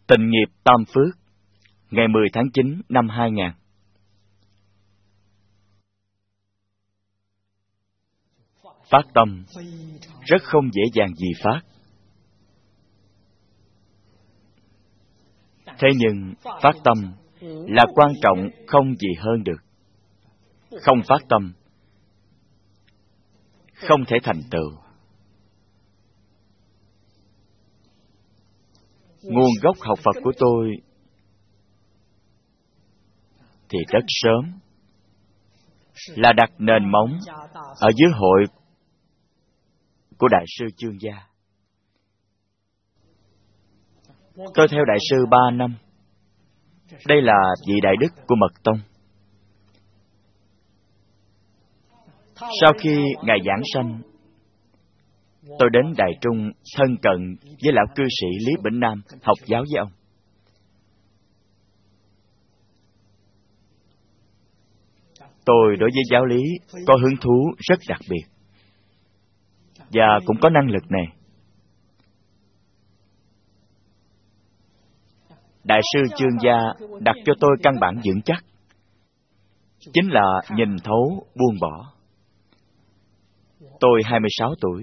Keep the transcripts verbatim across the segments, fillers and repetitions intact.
Tịnh nghiệp Tam Phước, ngày mười tháng chín năm hai nghìn. Phát tâm rất không dễ dàng gì phát. Thế nhưng phát tâm là quan trọng không gì hơn được. Không phát tâm, không thể thành tựu. Nguồn gốc học Phật của tôi thì rất sớm, là đặt nền móng ở dưới hội của Đại sư Chương Gia. Tôi theo Đại sư ba năm. Đây là vị đại đức của Mật Tông. Sau khi Ngài giảng sanh, tôi đến Đài Trung thân cận với lão cư sĩ Lý Bỉnh Nam học giáo với ông. Tôi đối với giáo lý có hứng thú rất đặc biệt, và cũng có năng lực này. Đại sư Chương Gia đặt cho tôi căn bản vững chắc, chính là nhìn thấu buông bỏ. Tôi hai mươi sáu tuổi,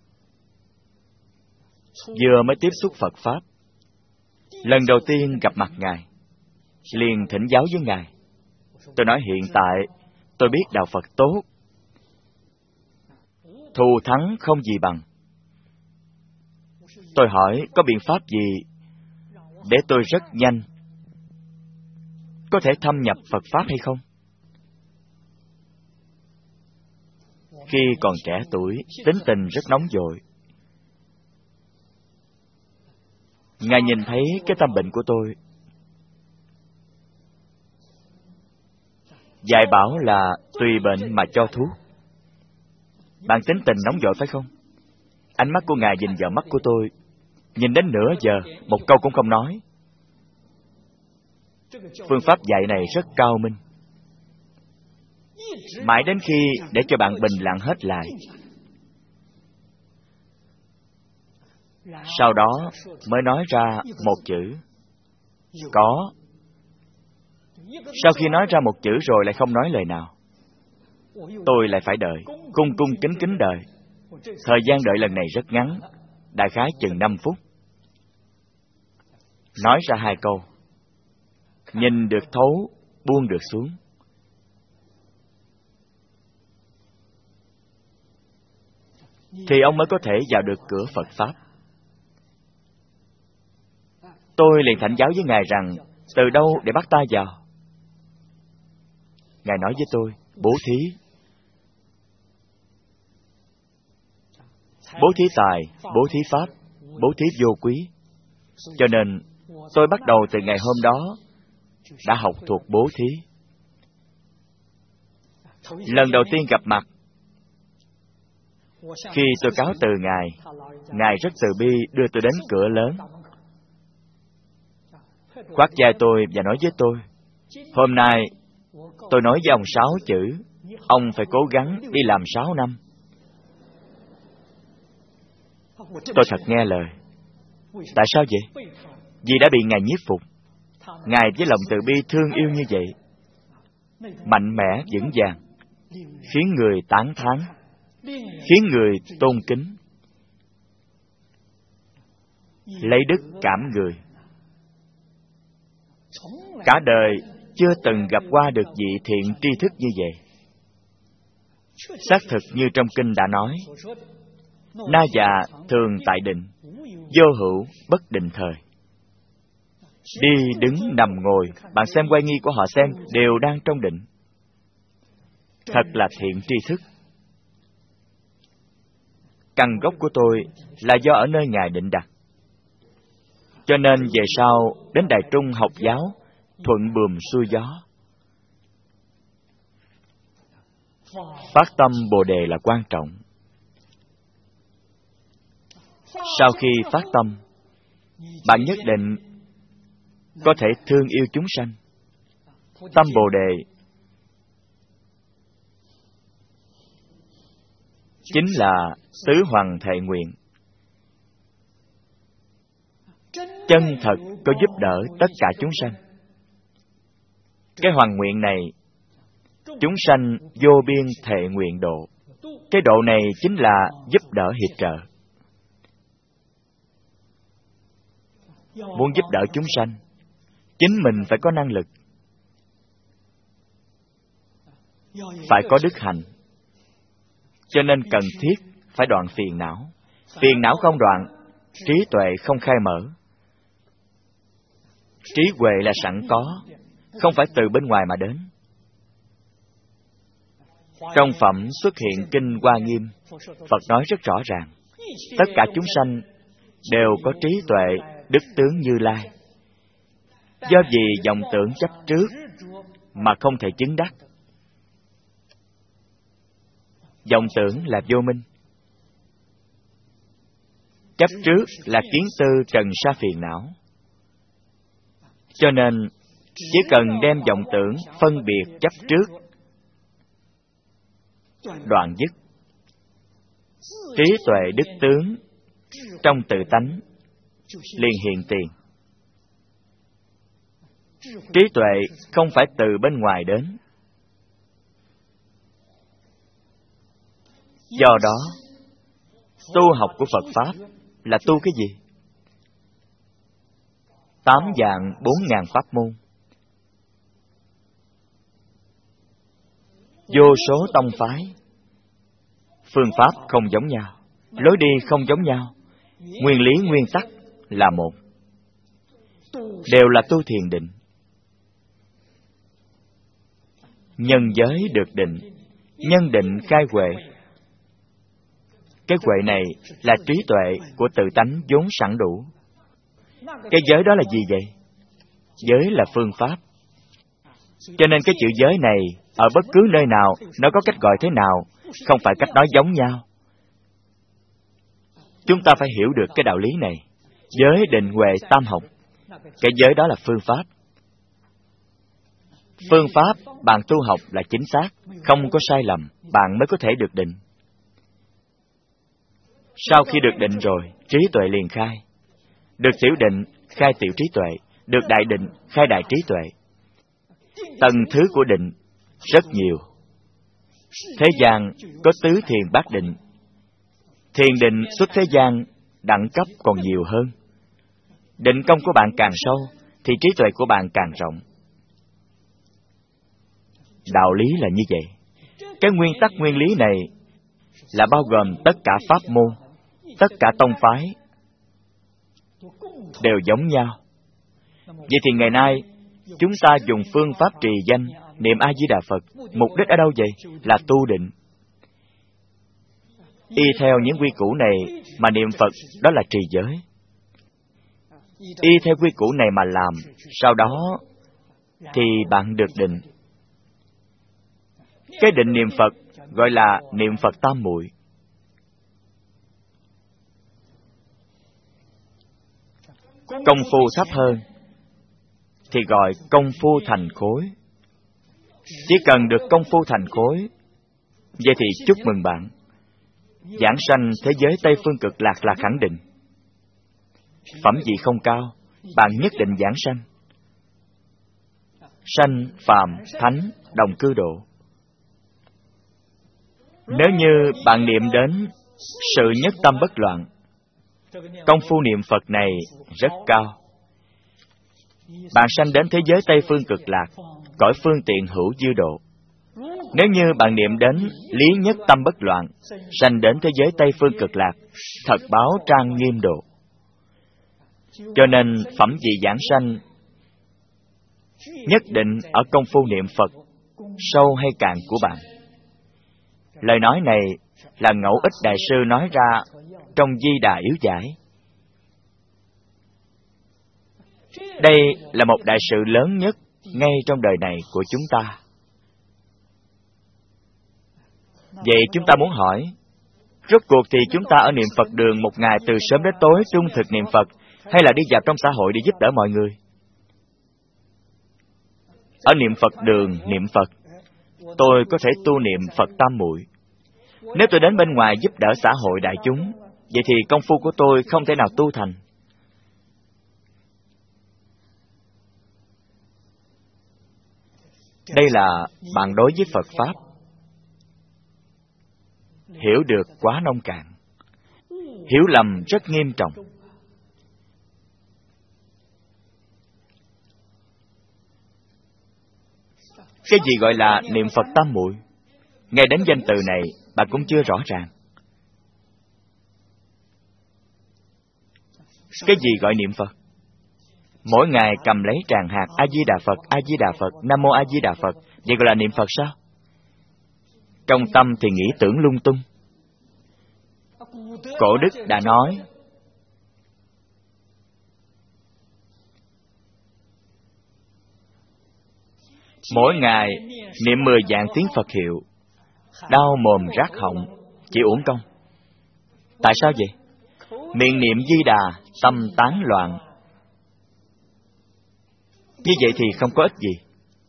vừa mới tiếp xúc Phật Pháp. Lần đầu tiên gặp mặt Ngài, liền thỉnh giáo với Ngài. Tôi nói hiện tại tôi biết đạo Phật tốt, thù thắng không gì bằng. Tôi hỏi có biện pháp gì để tôi rất nhanh có thể thâm nhập Phật Pháp hay không? Khi còn trẻ tuổi, tính tình rất nóng vội. Ngài nhìn thấy cái tâm bệnh của tôi, dạy bảo là tùy bệnh mà cho thuốc. Bạn tính tình nóng vội phải không? Ánh mắt của Ngài nhìn vào mắt của tôi, nhìn đến nửa giờ, một câu cũng không nói. Phương pháp dạy này rất cao minh. Mãi đến khi để cho bạn bình lặng hết lại, sau đó mới nói ra một chữ có. Sau khi nói ra một chữ rồi lại không nói lời nào. Tôi lại phải đợi, cung cung kính kính đợi. Thời gian đợi lần này rất ngắn, đại khái chừng năm phút. Nói ra hai câu, nhìn được thấu, buông được xuống. Thì ông mới có thể vào được cửa Phật Pháp. Tôi liền thỉnh giáo với Ngài rằng từ đâu để bắt ta vào. Ngài nói với tôi, bố thí. Bố thí tài, bố thí pháp, bố thí vô quý. Cho nên tôi bắt đầu từ ngày hôm đó đã học thuộc bố thí. Lần đầu tiên gặp mặt, khi tôi cáo từ Ngài, Ngài rất từ bi đưa tôi đến cửa lớn, khoác vai tôi và nói với tôi, hôm nay tôi nói với ông sáu chữ, ông phải cố gắng đi làm sáu năm. Tôi thật nghe lời. Tại sao vậy? Vì đã bị Ngài nhiếp phục. Ngài với lòng từ bi thương yêu như vậy, mạnh mẽ vững vàng, khiến người tán thán, khiến người tôn kính, lấy đức cảm người. Cả đời chưa từng gặp qua được vị thiện tri thức như vậy. Xác thực như trong kinh đã nói, na già thường tại định, vô hữu bất định thời. Đi, đứng, nằm, ngồi, bạn xem quay nghi của họ xem, đều đang trong định. Thật là thiện tri thức. Căn gốc của tôi là do ở nơi Ngài định đặt. Cho nên về sau đến Đài Trung học giáo, thuận buồm xuôi gió. Phát tâm Bồ Đề là quan trọng. Sau khi phát tâm, bạn nhất định có thể thương yêu chúng sanh. Tâm Bồ Đề chính là tứ hoằng thệ nguyện. chân thật có giúp đỡ tất cả chúng sanh. Cái hoàn nguyện này, chúng sanh vô biên thệ nguyện độ. Cái độ này chính là giúp đỡ hiệp trợ. Muốn giúp đỡ chúng sanh, chính mình phải có năng lực, phải có đức hạnh. Cho nên cần thiết phải đoạn phiền não. Phiền não không đoạn, trí tuệ không khai mở. Trí huệ là sẵn có, không phải từ bên ngoài mà đến. Trong phẩm Xuất Hiện Kinh Hoa Nghiêm, Phật nói rất rõ ràng, tất cả chúng sanh đều có trí tuệ, đức tướng Như Lai. Do vì vọng tưởng chấp trước mà không thể chứng đắc. Vọng tưởng là vô minh, chấp trước là kiến tư trần sa phiền não. Cho nên chỉ cần đem vọng tưởng phân biệt chấp trước đoạn dứt, trí tuệ đức tướng trong tự tánh liền hiện tiền. Trí tuệ không phải từ bên ngoài đến. Do đó, tu học của Phật Pháp là tu cái gì? Tám vạn bốn ngàn pháp môn, vô số tông phái, phương pháp không giống nhau, lối đi không giống nhau, nguyên lý nguyên tắc là một, đều là tu thiền định. Nhân giới được định, nhân định khai huệ. Cái huệ này là trí tuệ của tự tánh vốn sẵn đủ. Cái giới đó là gì vậy? Giới là phương pháp. Cho nên cái chữ giới này, ở bất cứ nơi nào, nó có cách gọi thế nào, không phải cách nói giống nhau. Chúng ta phải hiểu được cái đạo lý này. Giới định huệ tam học. Cái giới đó là phương pháp. Phương pháp bạn tu học là chính xác, không có sai lầm, bạn mới có thể được định. Sau khi được định rồi, trí tuệ liền khai. Được tiểu định, khai tiểu trí tuệ. Được đại định, khai đại trí tuệ. Tầng thứ của định rất nhiều. Thế gian có tứ thiền bát định. Thiền định xuất thế gian đẳng cấp còn nhiều hơn. Định công của bạn càng sâu thì trí tuệ của bạn càng rộng. Đạo lý là như vậy. Cái nguyên tắc nguyên lý này là bao gồm tất cả pháp môn, tất cả tông phái đều giống nhau. Vậy thì ngày nay chúng ta dùng phương pháp trì danh niệm A Di Đà Phật, mục đích ở đâu vậy? Là tu định. Y theo những quy củ này mà niệm Phật, đó là trì giới. Y theo quy củ này mà làm, sau đó thì bạn được định. Cái định niệm Phật gọi là niệm Phật tam muội. Công phu thấp hơn thì gọi công phu thành khối. Chỉ cần được công phu thành khối, vậy thì chúc mừng bạn. Giảng sanh thế giới Tây Phương Cực Lạc là khẳng định. Phẩm vị không cao, bạn nhất định giảng sanh. Sanh, phàm, thánh, đồng cư độ. Nếu như bạn niệm đến sự nhất tâm bất loạn, công phu niệm Phật này rất cao. Bạn sanh đến thế giới Tây Phương Cực Lạc, cõi phương tiện hữu dư độ. Nếu như bạn niệm đến lý nhất tâm bất loạn, sanh đến thế giới Tây Phương Cực Lạc, thật báo trang nghiêm độ. Cho nên phẩm vị giảng sanh nhất định ở công phu niệm Phật sâu hay cạn của bạn. Lời nói này là Ngẫu Ích Đại Sư nói ra trong Di Đà Yếu Giải. Đây là một đại sự lớn nhất ngay trong đời này của chúng ta. Vậy chúng ta muốn hỏi, rốt cuộc thì chúng ta ở niệm Phật đường một ngày từ sớm đến tối trung thực niệm Phật, hay là đi vào trong xã hội để giúp đỡ mọi người? Ở niệm Phật đường niệm Phật, tôi có thể tu niệm Phật tam muội. Nếu tôi đến bên ngoài giúp đỡ xã hội đại chúng, vậy thì công phu của tôi không thể nào tu thành. Đây là bạn đối với Phật Pháp hiểu được quá nông cạn, hiểu lầm rất nghiêm trọng. Cái gì gọi là niệm Phật tam muội? Ngay đến danh từ này bạn cũng chưa rõ ràng. Cái gì gọi niệm Phật? Mỗi ngày cầm lấy tràng hạt A Di Đà Phật, A Di Đà Phật, Nam Mô A Di Đà Phật, vậy gọi là niệm Phật sao? Trong tâm thì nghĩ tưởng lung tung. Cổ đức đã nói, mỗi ngày niệm mười vạn tiếng Phật hiệu, đau mồm rát họng, chỉ uổng công. Tại sao vậy? Miệng niệm Di Đà, tâm tán loạn. Như vậy thì không có ích gì.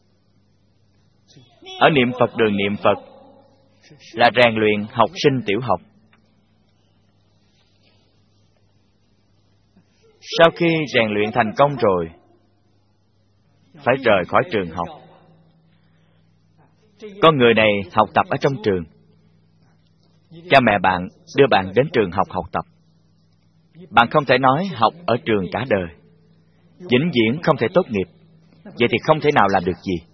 Ở niệm Phật đường niệm Phật là rèn luyện học sinh tiểu học. Sau khi rèn luyện thành công rồi, phải rời khỏi trường học. Con người này học tập ở trong trường. Cha mẹ bạn đưa bạn đến trường học học tập. Bạn không thể nói học ở trường cả đời, vĩnh viễn không thể tốt nghiệp. Vậy thì không thể nào làm được gì.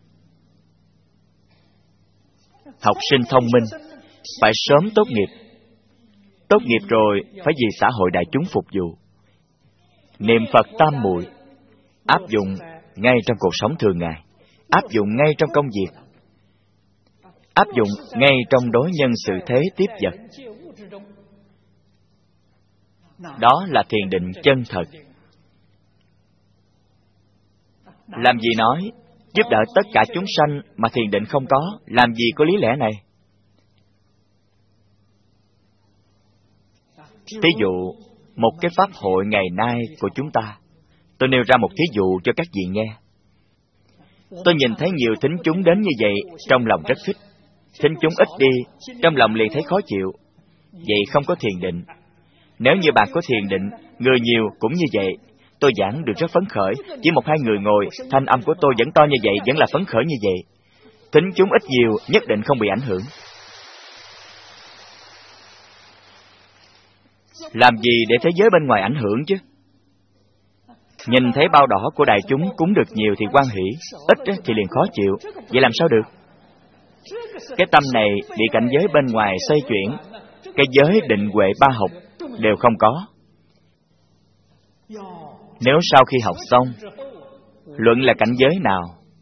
Học sinh thông minh phải sớm tốt nghiệp. Tốt nghiệp rồi phải vì xã hội đại chúng phục vụ. Niệm Phật tam muội áp dụng ngay trong cuộc sống thường ngày, áp dụng ngay trong công việc, áp dụng ngay trong đối nhân sự thế tiếp vật. Đó là thiền định chân thật. Làm gì nói giúp đỡ tất cả chúng sanh mà thiền định không có? Làm gì có lý lẽ này? Thí dụ, một cái pháp hội ngày nay của chúng ta, tôi nêu ra một thí dụ cho các vị nghe. Tôi nhìn thấy nhiều thính chúng đến như vậy, trong lòng rất thích. Thính chúng ít đi, trong lòng liền thấy khó chịu. Vậy không có thiền định. Nếu như bạn có thiền định, người nhiều cũng như vậy, tôi giảng được rất phấn khởi. Chỉ một hai người ngồi, thanh âm của tôi vẫn to như vậy, vẫn là phấn khởi như vậy. Thính chúng ít nhiều, nhất định không bị ảnh hưởng. Làm gì để thế giới bên ngoài ảnh hưởng chứ? Nhìn thấy bao đỏ của đại chúng cúng được nhiều thì hoan hỷ, ít thì liền khó chịu. Vậy làm sao được? Cái tâm này bị cảnh giới bên ngoài xoay chuyển, cái giới định huệ ba học đều không có. Nếu sau khi học xong, luận là cảnh giới nào,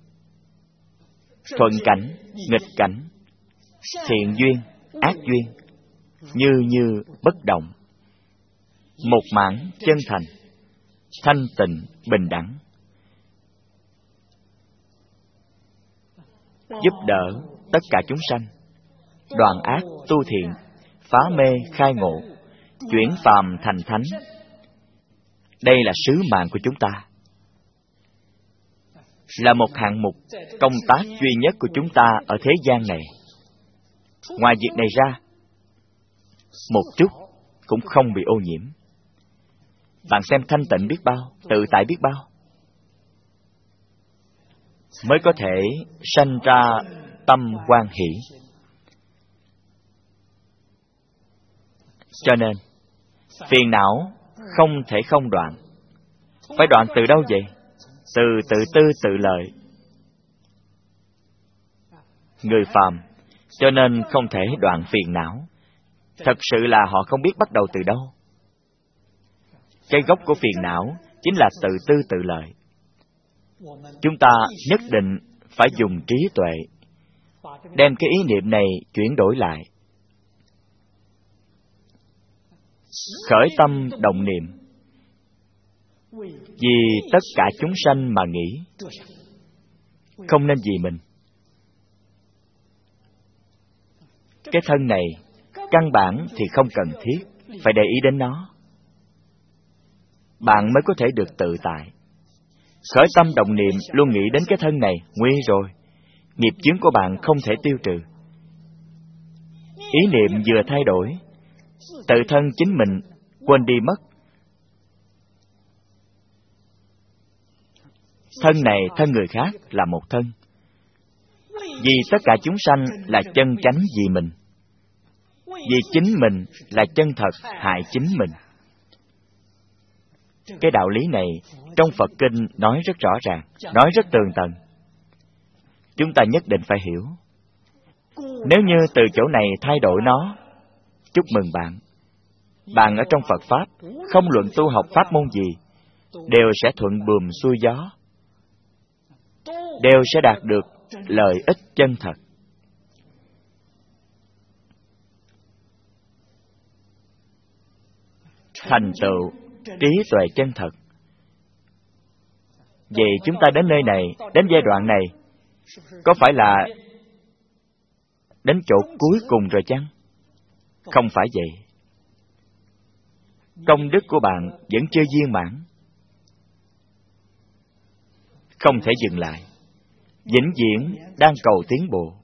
thuận cảnh, nghịch cảnh, thiện duyên, ác duyên, như như bất động, một mãn chân thành, thanh tịnh bình đẳng, giúp đỡ tất cả chúng sanh, đoạn ác tu thiện, phá mê khai ngộ, chuyển phàm thành thánh. Đây là sứ mạng của chúng ta, là một hạng mục công tác duy nhất của chúng ta ở thế gian này. Ngoài việc này ra, một chút cũng không bị ô nhiễm. Bạn xem thanh tịnh biết bao, tự tại biết bao, mới có thể sanh ra tâm hoan hỷ. Cho nên, phiền não không thể không đoạn. Phải đoạn từ đâu vậy? Từ tự tư tự lợi. Người phàm, cho nên không thể đoạn phiền não. Thật sự là họ không biết bắt đầu từ đâu. Cái gốc của phiền não chính là tự tư tự lợi. Chúng ta nhất định phải dùng trí tuệ, đem cái ý niệm này chuyển đổi lại. Khởi tâm động niệm, vì tất cả chúng sanh mà nghĩ, không nên vì mình. Cái thân này, căn bản thì không cần thiết phải để ý đến nó. Bạn mới có thể được tự tại. Khởi tâm động niệm luôn nghĩ đến cái thân này, nguy rồi. Nghiệp chướng của bạn không thể tiêu trừ. Ý niệm vừa thay đổi, tự thân chính mình quên đi mất. Thân này thân người khác là một thân, Vì tất cả chúng sanh là chân chánh vì mình, vì chính mình là chân thật hại chính mình. Cái đạo lý này trong Phật Kinh nói rất rõ ràng, nói rất tường tận. Chúng ta nhất định phải hiểu. Nếu như từ chỗ này thay đổi nó, chúc mừng bạn. Bạn ở trong Phật Pháp, không luận tu học pháp môn gì, đều sẽ thuận buồm xuôi gió, đều sẽ đạt được lợi ích chân thật. Thành tựu trí tuệ chân thật. Vậy chúng ta đến nơi này, đến giai đoạn này, có phải là đến chỗ cuối cùng rồi chăng? Không phải vậy. Công đức của bạn vẫn chưa viên mãn, không thể dừng lại, vĩnh viễn đang cầu tiến bộ.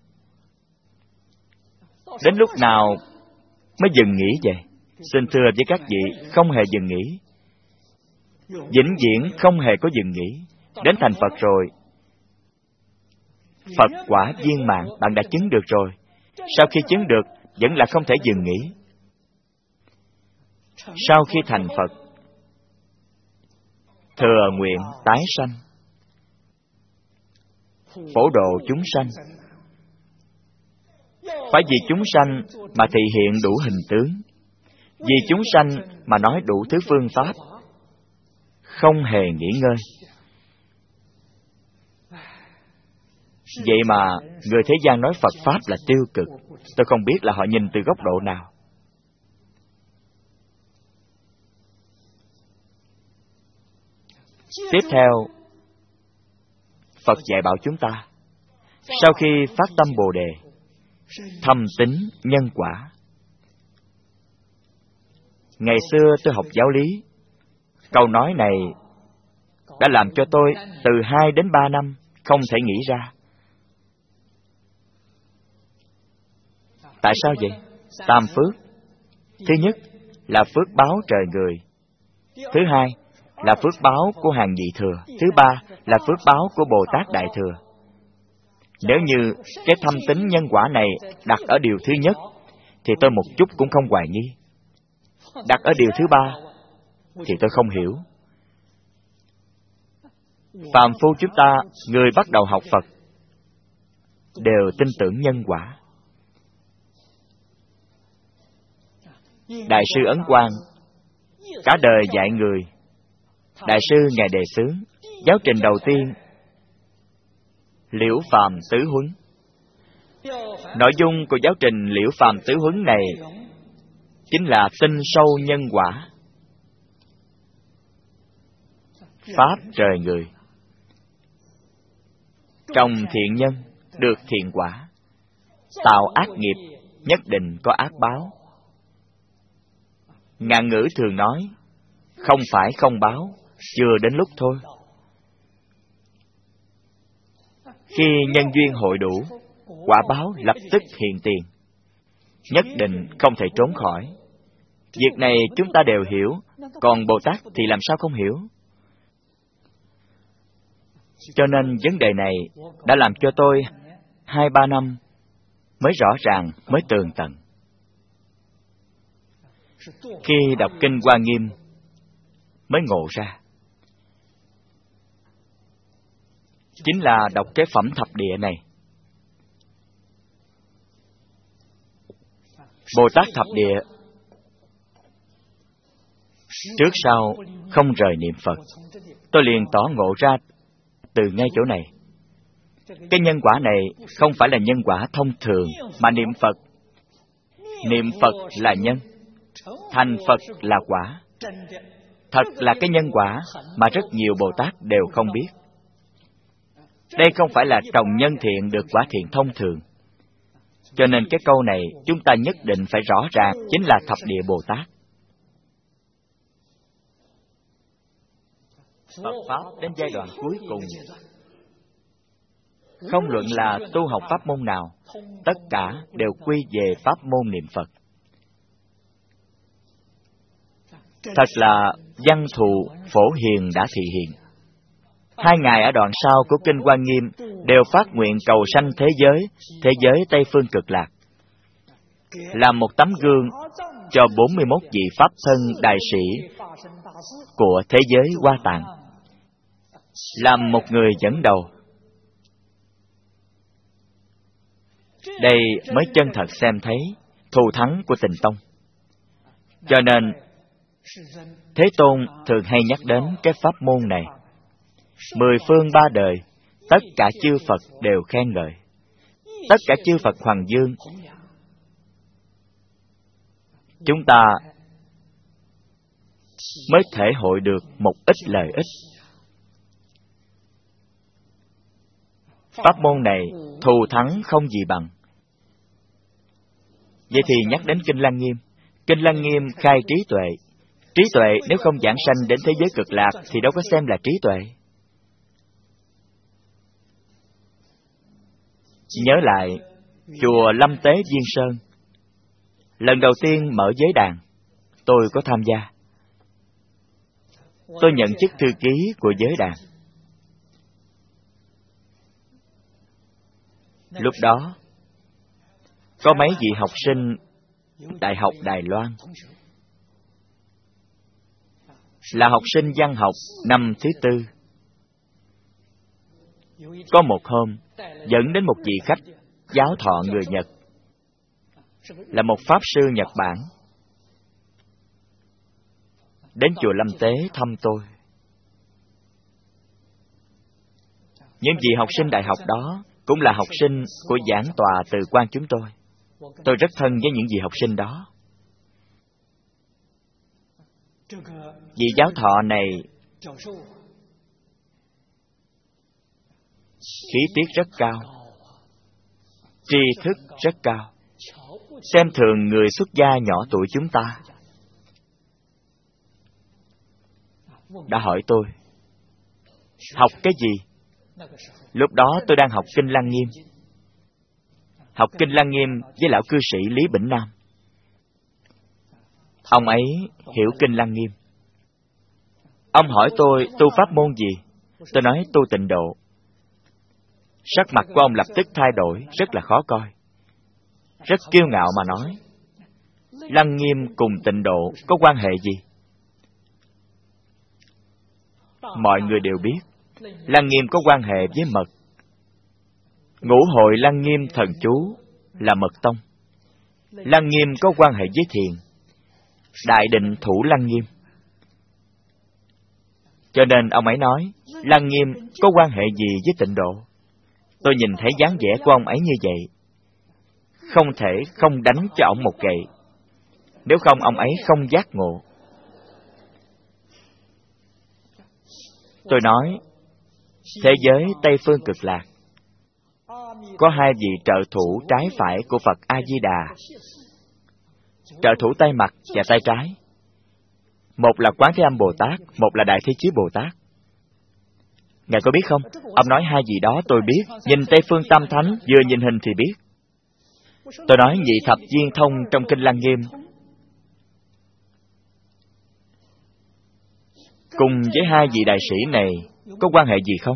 Đến lúc nào mới dừng nghỉ vậy? Xin thưa với các vị, không hề dừng nghỉ, vĩnh viễn không hề có dừng nghỉ. Đến thành Phật rồi, Phật quả viên mãn, bạn đã chứng được rồi. Sau khi chứng được, vẫn là không thể dừng nghỉ. Sau khi thành Phật, thừa nguyện tái sanh, phổ độ chúng sanh. Phải vì chúng sanh mà thị hiện đủ hình tướng, vì chúng sanh mà nói đủ thứ phương pháp, không hề nghỉ ngơi. Vậy mà người thế gian nói Phật Pháp là tiêu cực. Tôi không biết là họ nhìn từ góc độ nào. Tiếp theo, Phật dạy bảo chúng ta, sau khi phát tâm Bồ Đề, thâm tín nhân quả. Ngày xưa tôi học giáo lý, câu nói này đã làm cho tôi từ hai đến ba năm không thể nghĩ ra. Tại sao vậy? Tam phước. Thứ nhất là phước báo trời người. Thứ hai là phước báo của hàng vị thừa. Thứ ba là phước báo của Bồ Tát Đại Thừa. Nếu như cái thâm tín nhân quả này đặt ở điều thứ nhất, thì tôi một chút cũng không hoài nghi. Đặt ở điều thứ ba, thì tôi không hiểu. Phàm phu chúng ta, người bắt đầu học Phật, đều tin tưởng nhân quả. Đại sư Ấn Quang cả đời dạy người. Đại sư Ngài đề xướng giáo trình đầu tiên, Liễu Phàm Tứ Huấn. Nội dung của giáo trình Liễu Phàm Tứ Huấn này chính là tin sâu nhân quả. Pháp trời người. Trồng thiện nhân được thiện quả, tạo ác nghiệp nhất định có ác báo. Ngạn ngữ thường nói, không phải không báo, chưa đến lúc thôi. Khi nhân duyên hội đủ, quả báo lập tức hiện tiền, nhất định không thể trốn khỏi. Việc này chúng ta đều hiểu, còn Bồ Tát thì làm sao không hiểu? Cho nên vấn đề này đã làm cho tôi hai ba năm mới rõ ràng, mới tường tận. Khi đọc Kinh Hoa Nghiêm mới ngộ ra. Chính là đọc cái phẩm thập địa này. Bồ Tát thập địa trước sau không rời niệm Phật. Tôi liền tỏ ngộ ra từ ngay chỗ này. Cái nhân quả này không phải là nhân quả thông thường, mà niệm Phật. Niệm Phật là nhân, thành Phật là quả. Thật là cái nhân quả mà rất nhiều Bồ Tát đều không biết. Đây không phải là trồng nhân thiện được quả thiện thông thường. Cho nên cái câu này chúng ta nhất định phải rõ ràng, chính là thập địa Bồ Tát. Phật Pháp đến giai đoạn cuối cùng, không luận là tu học pháp môn nào, tất cả đều quy về pháp môn niệm Phật. Thật là văn thù phổ hiền đã thị hiện. Hai ngài ở đoạn sau của Kinh Hoa Nghiêm đều phát nguyện cầu sanh thế giới, thế giới Tây Phương Cực Lạc, làm một tấm gương cho bốn mươi mốt vị Pháp thân đại sĩ của thế giới Hoa Tạng, làm một người dẫn đầu. Đây mới chân thật xem thấy thù thắng của Tịnh Tông. Cho nên Thế Tôn thường hay nhắc đến cái pháp môn này. Mười phương ba đời, tất cả chư Phật đều khen ngợi. Tất cả chư Phật hoằng dương. Chúng ta mới thể hội được một ít lợi ích. Pháp môn này thù thắng không gì bằng. Vậy thì nhắc đến Kinh Lăng Nghiêm. Kinh Lăng Nghiêm khai trí tuệ. Trí tuệ nếu không giảng sanh đến thế giới Cực Lạc thì đâu có xem là trí tuệ. Nhớ lại chùa Lâm Tế Viên Sơn, lần đầu tiên mở giới đàn, tôi có tham gia. Tôi nhận chức thư ký của giới đàn. Lúc đó có mấy vị học sinh Đại học Đài Loan, là học sinh văn học năm thứ tư. Có một hôm dẫn đến một vị khách giáo thọ người Nhật, là một pháp sư Nhật Bản, đến chùa Lâm Tế thăm tôi. Những vị học sinh đại học đó cũng là học sinh của giảng tòa Từ Quan chúng tôi. Tôi rất thân với những vị học sinh đó. Vị giáo thọ này khí tiết rất cao, tri thức rất cao, xem thường người xuất gia nhỏ tuổi chúng ta. Đã hỏi tôi học cái gì. Lúc đó tôi đang học Kinh Lăng Nghiêm. Học Kinh Lăng Nghiêm với lão cư sĩ Lý Bỉnh Nam. Ông ấy hiểu Kinh Lăng Nghiêm. Ông hỏi tôi tu pháp môn gì. Tôi nói tu Tịnh Độ. Sắc mặt của ông lập tức thay đổi, rất là khó coi. Rất kiêu ngạo mà nói, Lăng Nghiêm cùng Tịnh Độ có quan hệ gì? Mọi người đều biết Lăng Nghiêm có quan hệ với mật. Ngũ hội Lăng Nghiêm thần chú là mật tông. Lăng Nghiêm có quan hệ với thiền. Đại định thủ Lăng Nghiêm. Cho nên ông ấy nói Lăng Nghiêm có quan hệ gì với Tịnh Độ. Tôi nhìn thấy dáng vẻ của ông ấy như vậy, không thể không đánh cho ông một gậy. Nếu không ông ấy không giác ngộ. Tôi nói thế giới Tây Phương Cực Lạc có hai vị trợ thủ trái phải của Phật A-di-đà. Trợ thủ tay mặt và tay trái, một là Quán Thế Âm Bồ Tát, một là Đại Thế Chí Bồ Tát. Ngài có biết không? Ông nói hai vị đó tôi biết. Nhìn Tây Phương Tam Thánh, vừa nhìn hình thì biết. Tôi nói nhị thập viên thông trong Kinh Lăng Nghiêm cùng với hai vị đại sĩ này có quan hệ gì không?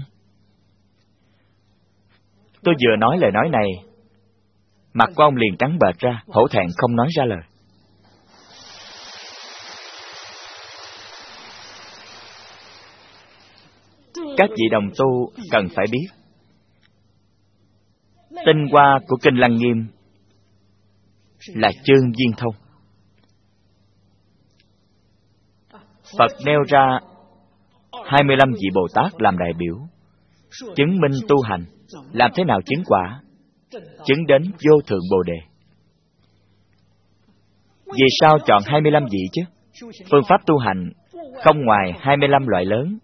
Tôi vừa nói lời nói này, mặt của ông liền trắng bệch ra, hổ thẹn không nói ra lời. Các vị đồng tu cần phải biết, tinh hoa của Kinh Lăng Nghiêm là chương viên thông. Phật nêu ra hai mươi lăm vị Bồ Tát làm đại biểu, chứng minh tu hành, làm thế nào chứng quả, chứng đến vô thượng Bồ Đề. Vì sao chọn hai mươi lăm vị chứ? Phương pháp tu hành không ngoài hai mươi lăm loại lớn: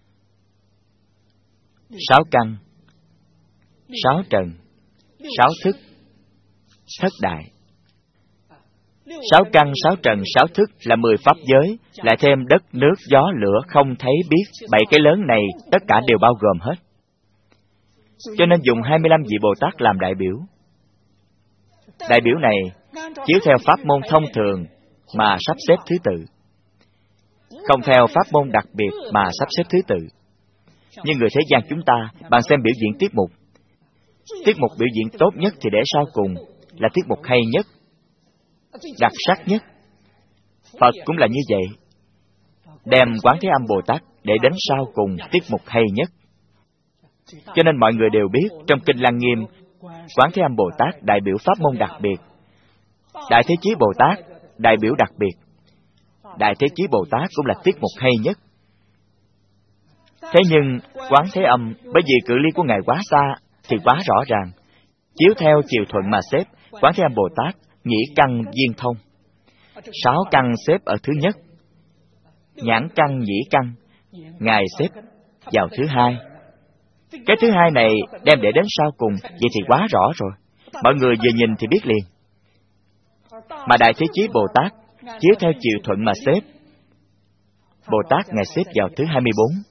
sáu căn, sáu trần, sáu thức, thất đại. Sáu căn, sáu trần, sáu thức là mười pháp giới, lại thêm đất, nước, gió, lửa, không thấy biết. Bảy cái lớn này tất cả đều bao gồm hết. Cho nên dùng hai mươi lăm vị Bồ Tát làm đại biểu. Đại biểu này chiếu theo pháp môn thông thường mà sắp xếp thứ tự, không theo pháp môn đặc biệt mà sắp xếp thứ tự. Như người thế gian chúng ta, bạn xem biểu diễn tiết mục. Tiết mục biểu diễn tốt nhất thì để sau cùng, là tiết mục hay nhất, đặc sắc nhất. Phật cũng là như vậy, đem Quán Thế Âm Bồ Tát để đến sau cùng tiết mục hay nhất. Cho nên mọi người đều biết, trong Kinh Lăng Nghiêm, Quán Thế Âm Bồ Tát đại biểu pháp môn đặc biệt, Đại Thế Chí Bồ Tát đại biểu đặc biệt. Đại Thế Chí Bồ Tát cũng là tiết mục hay nhất. Thế nhưng Quán Thế Âm, bởi vì cự ly của Ngài quá xa thì quá rõ ràng, chiếu theo chiều thuận mà xếp. Quán Thế Âm Bồ Tát nhĩ căn viên thông, sáu căn xếp ở thứ nhất, nhãn căn nhĩ căn Ngài xếp vào thứ hai. Cái thứ hai này đem để đến sau cùng, vậy thì quá rõ rồi, mọi người vừa nhìn thì biết liền. Mà Đại Thế Chí Bồ Tát chiếu theo chiều thuận mà xếp. Bồ Tát Ngài xếp vào thứ hai mươi bốn.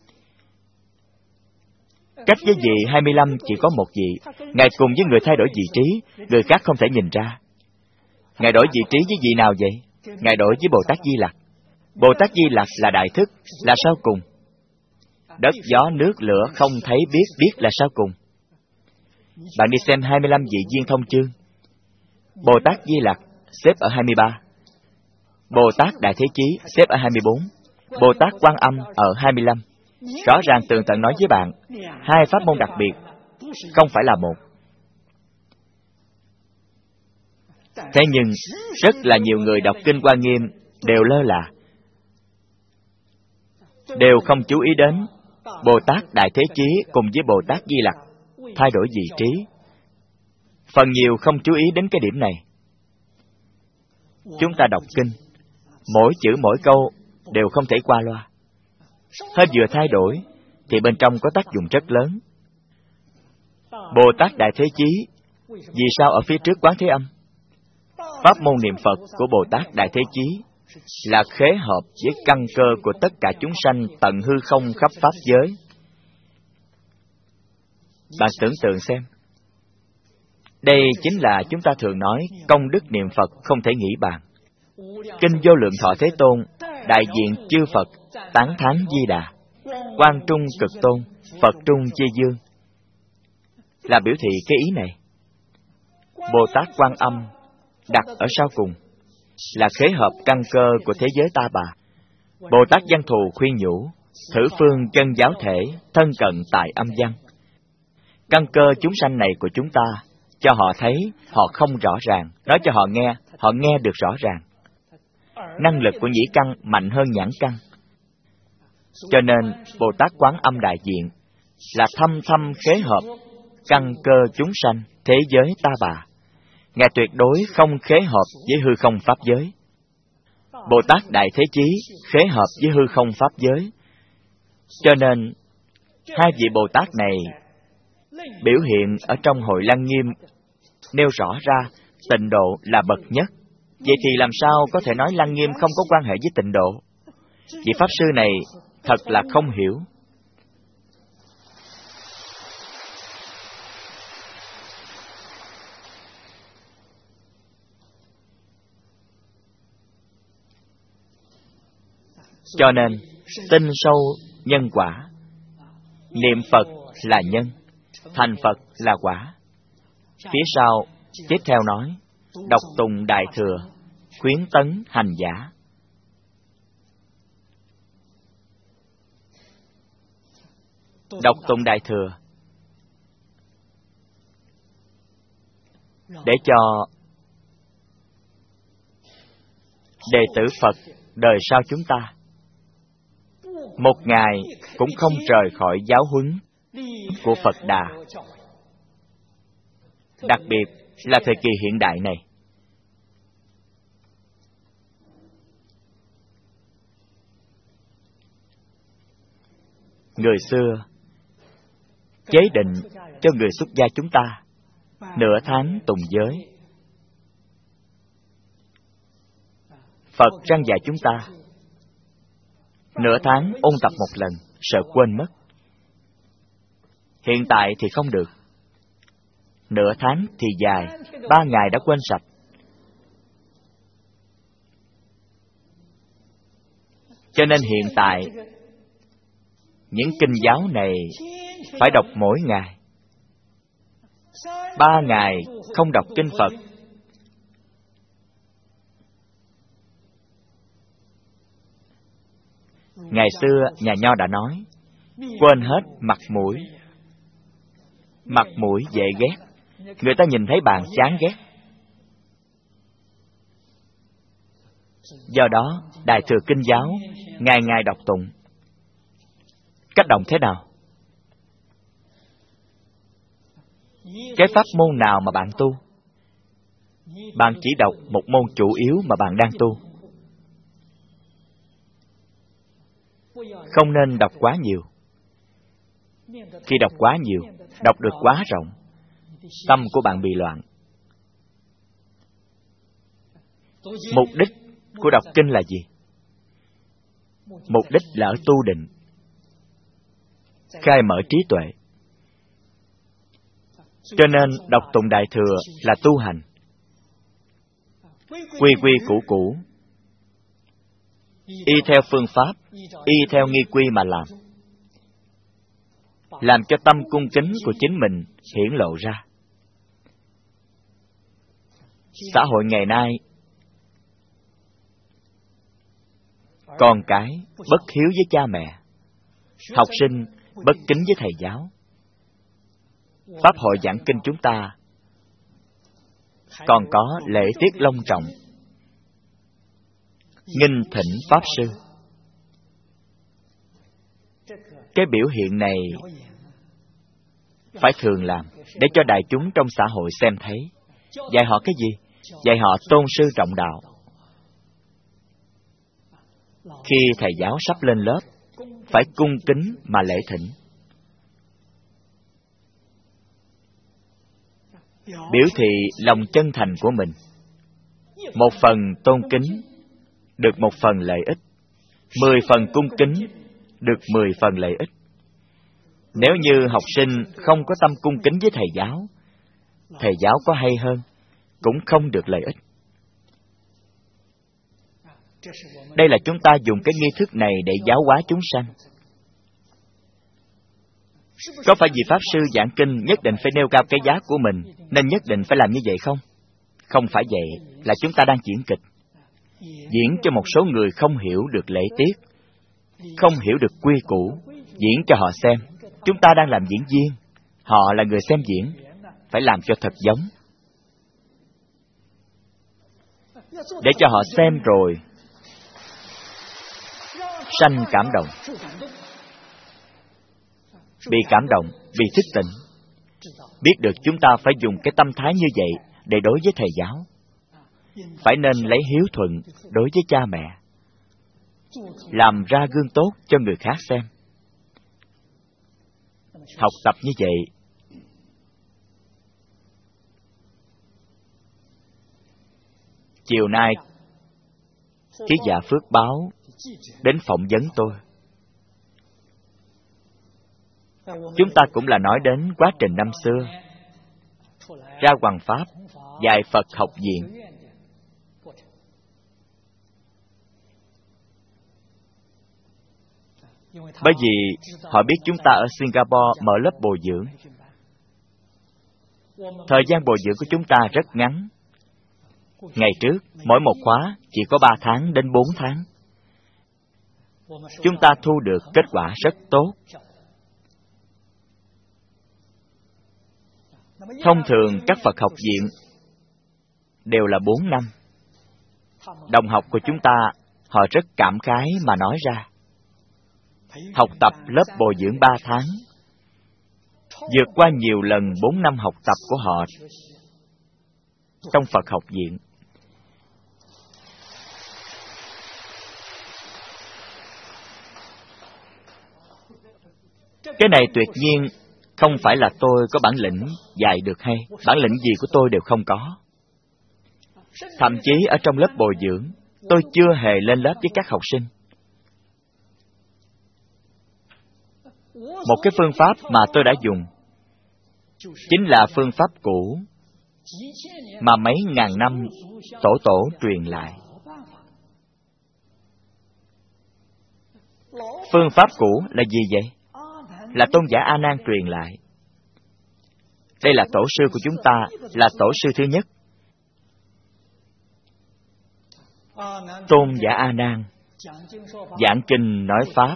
Cách với vị hai mươi lăm chỉ có một vị. Ngài cùng với người thay đổi vị trí, người khác không thể nhìn ra. Ngài đổi vị trí với vị nào vậy? Ngài đổi với Bồ Tát Di Lặc. Bồ Tát Di Lặc là đại thức, là sau cùng. Đất, gió, nước, lửa không thấy biết, biết là sau cùng. Bạn đi xem hai mươi lăm vị viên thông chương. Bồ Tát Di Lặc xếp ở hai mươi ba. Bồ Tát Đại Thế Chí xếp ở hai mươi bốn. Bồ Tát Quan Âm ở hai mươi lăm. Rõ ràng tường tận nói với bạn, hai pháp môn đặc biệt, không phải là một. Thế nhưng, rất là nhiều người đọc Kinh Hoa Nghiêm đều lơ là, đều không chú ý đến Bồ Tát Đại Thế Chí cùng với Bồ Tát Di Lặc thay đổi vị trí. Phần nhiều không chú ý đến cái điểm này. Chúng ta đọc Kinh, mỗi chữ mỗi câu đều không thể qua loa. Hơi vừa thay đổi thì bên trong có tác dụng rất lớn. Bồ Tát Đại Thế Chí vì sao ở phía trước Quán Thế Âm? Pháp môn niệm Phật của Bồ Tát Đại Thế Chí là khế hợp với căn cơ của tất cả chúng sanh tận hư không khắp pháp giới. Bạn tưởng tượng xem, đây chính là chúng ta thường nói công đức niệm Phật không thể nghĩ bàn. Kinh Vô Lượng Thọ Thế Tôn đại diện chư Phật tán thán Di Đà, Quang Trung Cực Tôn, Phật Trung Chi Dương, là biểu thị cái ý này. Bồ Tát Quan Âm đặt ở sau cùng, là khế hợp căn cơ của thế giới ta bà. Bồ Tát Văn Thù khuyên nhủ, thử phương chân giáo thể, thân cận tại âm văn. Căn cơ chúng sanh này của chúng ta, cho họ thấy, họ không rõ ràng, nói cho họ nghe, họ nghe được rõ ràng. Năng lực của nhĩ căn mạnh hơn nhãn căn. Cho nên, Bồ Tát Quán Âm đại diện là thâm thâm khế hợp căn cơ chúng sanh, thế giới ta bà. Ngài tuyệt đối không khế hợp với hư không pháp giới. Bồ Tát Đại Thế Chí khế hợp với hư không pháp giới. Cho nên, hai vị Bồ Tát này biểu hiện ở trong Hội Lăng Nghiêm, nêu rõ ra tịnh độ là bậc nhất. Vậy thì làm sao có thể nói Lăng Nghiêm không có quan hệ với tịnh độ? Vị Pháp Sư này thật là không hiểu. Cho nên, tin sâu nhân quả. Niệm Phật là nhân, thành Phật là quả. Phía sau, tiếp theo nói, đọc tùng Đại Thừa, khuyến tấn hành giả. Đọc tùng Đại Thừa để cho đệ tử Phật đời sau chúng ta một ngày cũng không rời khỏi giáo huấn của Phật Đà. Đặc biệt là thời kỳ hiện đại này. Người xưa chế định cho người xuất gia chúng ta nửa tháng tùng giới. Phật răn dạy chúng ta nửa tháng ôn tập một lần, sợ quên mất. Hiện tại thì không được. Nửa tháng thì dài, ba ngày đã quên sạch. Cho nên hiện tại Những kinh giáo này phải đọc mỗi ngày. Ba ngày không đọc kinh Phật, ngày xưa nhà Nho đã nói, quên hết mặt mũi. Mặt mũi dễ ghét, người ta nhìn thấy bạn chán ghét. Do đó, Đại Thừa Kinh giáo ngày ngày đọc tụng. Cách đọc thế nào? Cái pháp môn nào mà bạn tu, bạn chỉ đọc một môn chủ yếu mà bạn đang tu. Không nên đọc quá nhiều. Khi đọc quá nhiều, đọc được quá rộng, tâm của bạn bị loạn. Mục đích của đọc kinh là gì? Mục đích là ở tu định, khai mở trí tuệ. Cho nên đọc tụng Đại Thừa là tu hành. Quy quy củ củ, y theo phương pháp, y theo nghi quy mà làm. Làm cho tâm cung kính của chính mình hiển lộ ra. Xã hội ngày nay, con cái bất hiếu với cha mẹ, học sinh bất kính với thầy giáo. Pháp hội giảng kinh chúng ta còn có lễ tiết long trọng, nghinh thỉnh Pháp Sư. Cái biểu hiện này phải thường làm, để cho đại chúng trong xã hội xem thấy. Dạy họ cái gì? Dạy họ tôn sư trọng đạo. Khi thầy giáo sắp lên lớp, phải cung kính mà lễ thỉnh. Biểu thị lòng chân thành của mình. Một phần tôn kính, được một phần lợi ích. Mười phần cung kính, được mười phần lợi ích. Nếu như học sinh không có tâm cung kính với thầy giáo, thầy giáo có hay hơn, cũng không được lợi ích. Đây là chúng ta dùng cái nghi thức này để giáo hóa chúng sanh. Có phải vì Pháp Sư giảng kinh nhất định phải nêu cao cái giá của mình, nên nhất định phải làm như vậy không? Không phải vậy, là chúng ta đang diễn kịch. Diễn cho một số người không hiểu được lễ tiết, không hiểu được quy củ, diễn cho họ xem. Chúng ta đang làm diễn viên, họ là người xem diễn, phải làm cho thật giống. Để cho họ xem rồi sanh cảm động, bị cảm động, bị thức tỉnh, biết được chúng ta phải dùng cái tâm thái như vậy để đối với thầy giáo. Phải nên lấy hiếu thuận đối với cha mẹ, làm ra gương tốt cho người khác xem. Học tập như vậy, chiều nay ký giả Phước Báo đến phỏng vấn tôi. Chúng ta cũng là nói đến quá trình năm xưa ra Hoằng Pháp dạy Phật học viện. Bởi vì họ biết chúng ta ở Singapore mở lớp bồi dưỡng. Thời gian bồi dưỡng của chúng ta rất ngắn. Ngày trước, mỗi một khóa chỉ có ba tháng đến bốn tháng. Chúng ta thu được kết quả rất tốt. Thông thường các Phật học viện đều là bốn năm. Đồng học của chúng ta, họ rất cảm khái mà nói ra. Học tập lớp bồi dưỡng ba tháng, vượt qua nhiều lần bốn năm học tập của họ trong Phật học viện. Cái này tuyệt nhiên không phải là tôi có bản lĩnh dạy được hay, bản lĩnh gì của tôi đều không có. Thậm chí ở trong lớp bồi dưỡng, tôi chưa hề lên lớp với các học sinh. Một cái phương pháp mà tôi đã dùng chính là phương pháp cũ mà mấy ngàn năm tổ tổ truyền lại. Phương pháp cũ là gì vậy? là tôn giả A Nan truyền lại. Đây là tổ sư của chúng ta, là tổ sư thứ nhất. Tôn giả A Nan giảng kinh nói pháp,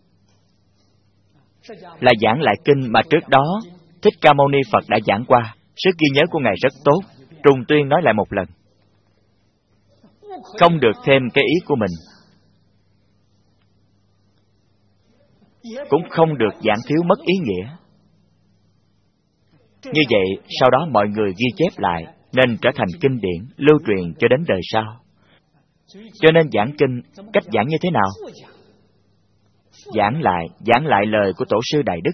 là giảng lại kinh mà trước đó Thích Ca Mâu Ni Phật đã giảng qua. Sức ghi nhớ của Ngài rất tốt, trùng tuyên nói lại một lần, không được thêm cái ý của mình, cũng không được giảng thiếu mất ý nghĩa. Như vậy, sau đó mọi người ghi chép lại, nên trở thành kinh điển, lưu truyền cho đến đời sau. Cho nên giảng kinh, cách giảng như thế nào? Giảng lại, giảng lại lời của Tổ sư Đại Đức.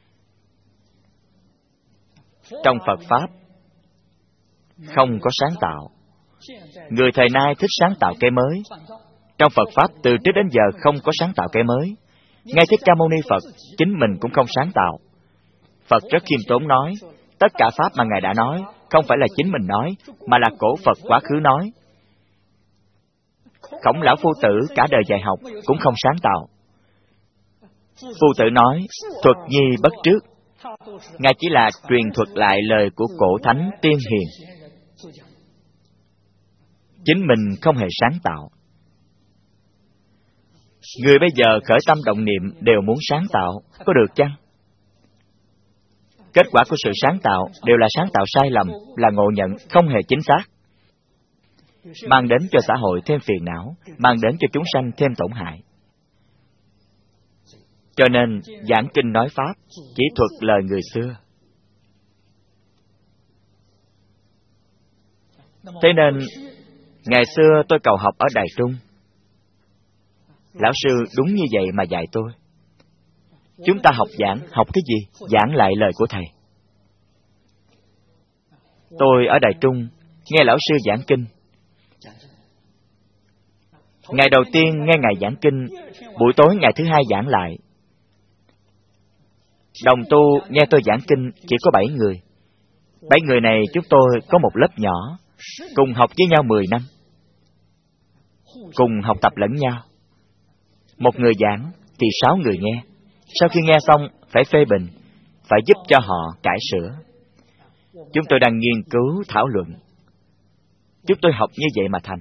Trong Phật Pháp, không có sáng tạo. Người thời nay thích sáng tạo cái mới. Trong Phật Pháp, từ trước đến giờ không có sáng tạo cái mới. Ngay Thích Ca Mâu Ni Phật, chính mình cũng không sáng tạo. Phật rất khiêm tốn nói, tất cả Pháp mà Ngài đã nói, không phải là chính mình nói, mà là cổ Phật quá khứ nói. Khổng Lão Phu Tử cả đời dạy học, cũng không sáng tạo. Phu Tử nói, thuật nhi bất trước. Ngài chỉ là truyền thuật lại lời của cổ thánh tiên hiền. Chính mình không hề sáng tạo. Người bây giờ khởi tâm động niệm đều muốn sáng tạo, có được chăng? Kết quả của sự sáng tạo đều là sáng tạo sai lầm, là ngộ nhận, không hề chính xác, mang đến cho xã hội thêm phiền não, mang đến cho chúng sanh thêm tổn hại. Cho nên, giảng kinh nói Pháp chỉ thuật lời người xưa. Thế nên, ngày xưa tôi cầu học ở Đài Trung. Lão sư đúng như vậy mà dạy tôi. Chúng ta học giảng, học cái gì? Giảng lại lời của Thầy. Tôi ở Đài Trung, nghe lão sư giảng kinh. Ngày đầu tiên nghe Ngài giảng kinh, buổi tối ngày thứ hai giảng lại. Đồng tu nghe tôi giảng kinh chỉ có bảy người. Bảy người này chúng tôi có một lớp nhỏ, cùng học với nhau mười năm, cùng học tập lẫn nhau. Một người giảng thì sáu người nghe. Sau khi nghe xong phải phê bình, phải giúp cho họ cải sửa. Chúng tôi đang nghiên cứu thảo luận. Chúng tôi học như vậy mà thành.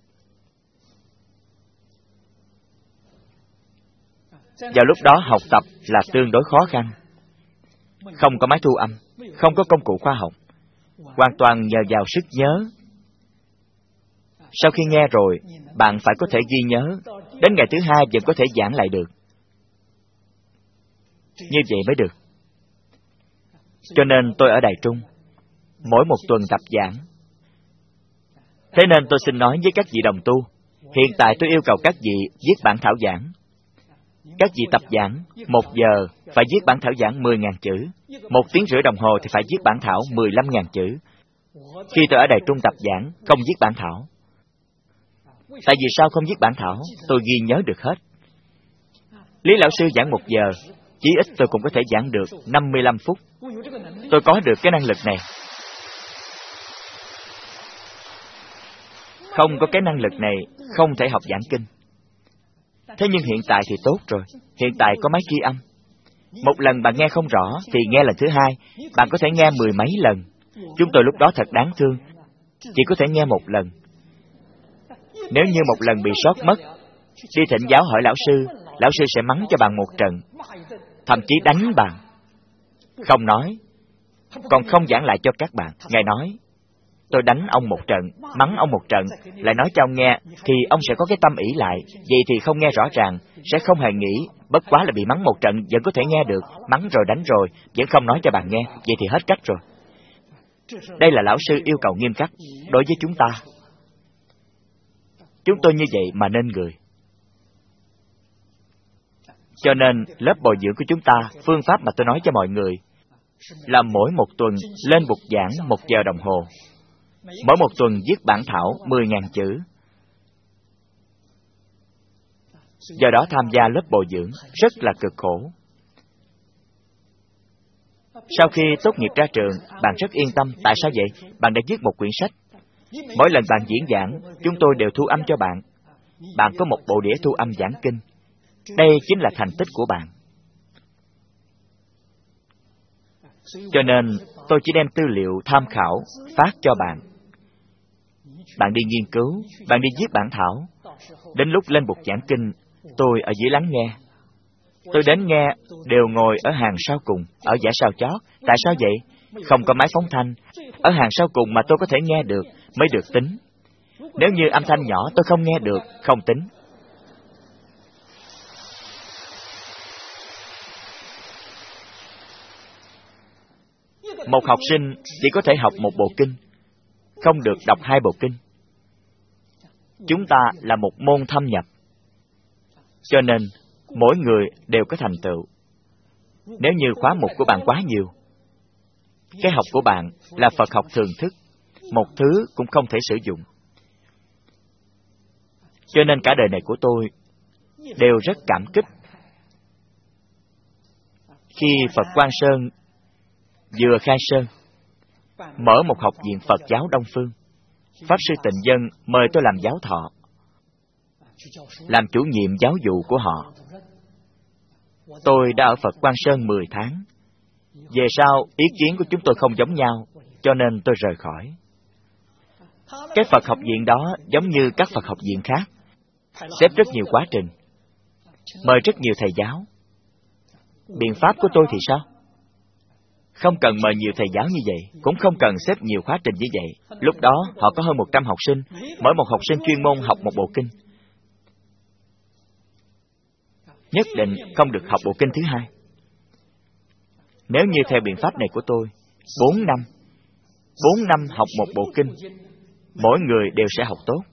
Vào lúc đó học tập là tương đối khó khăn. Không có máy thu âm, không có công cụ khoa học, hoàn toàn nhờ vào sức nhớ. Sau khi nghe rồi, bạn phải có thể ghi nhớ, đến ngày thứ hai vẫn có thể giảng lại được. Như vậy mới được. Cho nên tôi ở Đài Trung, mỗi một tuần tập giảng. Thế nên tôi xin nói với các vị đồng tu, hiện tại tôi yêu cầu các vị viết bản thảo giảng. Các vị tập giảng, một giờ phải viết bản thảo giảng mười nghìn chữ, một tiếng rưỡi đồng hồ thì phải viết bản thảo mười lăm nghìn chữ. Khi tôi ở Đài Trung tập giảng, không viết bản thảo. Tại vì sao không viết bản thảo? Tôi ghi nhớ được hết. Lý lão sư giảng một giờ, chí ít tôi cũng có thể giảng được năm mươi lăm phút. Tôi có được cái năng lực này. Không có cái năng lực này, không thể học giảng kinh. Thế nhưng hiện tại thì tốt rồi. Hiện tại có máy ghi âm. Một lần bạn nghe không rõ, thì nghe lần thứ hai, bạn có thể nghe mười mấy lần. Chúng tôi lúc đó thật đáng thương, chỉ có thể nghe một lần. Nếu như một lần bị sót mất, đi thỉnh giáo hỏi lão sư, lão sư sẽ mắng cho bạn một trận, thậm chí đánh bạn. Không nói, còn không giảng lại cho các bạn. Ngài nói, tôi đánh ông một trận, mắng ông một trận, lại nói cho ông nghe, thì ông sẽ có cái tâm ỷ lại. Vậy thì không nghe rõ ràng, sẽ không hề nghĩ, bất quá là bị mắng một trận, vẫn có thể nghe được, mắng rồi đánh rồi, vẫn không nói cho bạn nghe, vậy thì hết cách rồi. Đây là lão sư yêu cầu nghiêm khắc đối với chúng ta. Chúng tôi như vậy mà nên người. Cho nên, lớp bồi dưỡng của chúng ta, phương pháp mà tôi nói cho mọi người, là mỗi một tuần lên bục giảng một giờ đồng hồ. Mỗi một tuần viết bản thảo mười nghìn chữ. Do đó tham gia lớp bồi dưỡng rất là cực khổ. Sau khi tốt nghiệp ra trường, bạn rất yên tâm. Tại sao vậy? Bạn đã viết một quyển sách. Mỗi lần bạn diễn giảng, chúng tôi đều thu âm cho bạn. Bạn có một bộ đĩa thu âm giảng kinh. Đây chính là thành tích của bạn. Cho nên tôi chỉ đem tư liệu tham khảo phát cho bạn. Bạn đi nghiên cứu, bạn đi viết bản thảo. Đến lúc lên bục giảng kinh, tôi ở dưới lắng nghe. Tôi đến nghe đều ngồi ở hàng sau cùng, ở dãy sau chót. Tại sao vậy? Không có máy phóng thanh. Ở hàng sau cùng mà tôi có thể nghe được mới được tính. Nếu như âm thanh nhỏ tôi không nghe được, không tính. Một học sinh chỉ có thể học một bộ kinh, không được đọc hai bộ kinh. Chúng ta là một môn thâm nhập, cho nên mỗi người đều có thành tựu. Nếu như khóa mục của bạn quá nhiều, cái học của bạn là Phật học thường thức, một thứ cũng không thể sử dụng. Cho nên cả đời này của tôi đều rất cảm kích khi Phật Quang Sơn vừa khai sơn, mở một học viện Phật giáo Đông Phương. Pháp Sư Tịnh Dân mời tôi làm giáo thọ, làm chủ nhiệm giáo vụ của họ. Tôi đã ở Phật Quang Sơn mười tháng. Về sau, ý kiến của chúng tôi không giống nhau, cho nên tôi rời khỏi. Cái Phật học viện đó giống như các Phật học viện khác, xếp rất nhiều quá trình, mời rất nhiều thầy giáo. Biện pháp của tôi thì sao? Không cần mời nhiều thầy giáo như vậy, cũng không cần xếp nhiều khóa trình như vậy. Lúc đó, họ có hơn một trăm học sinh, mỗi một học sinh chuyên môn học một bộ kinh. Nhất định không được học bộ kinh thứ hai. Nếu như theo biện pháp này của tôi, bốn năm, bốn năm học một bộ kinh, mỗi người đều sẽ học tốt.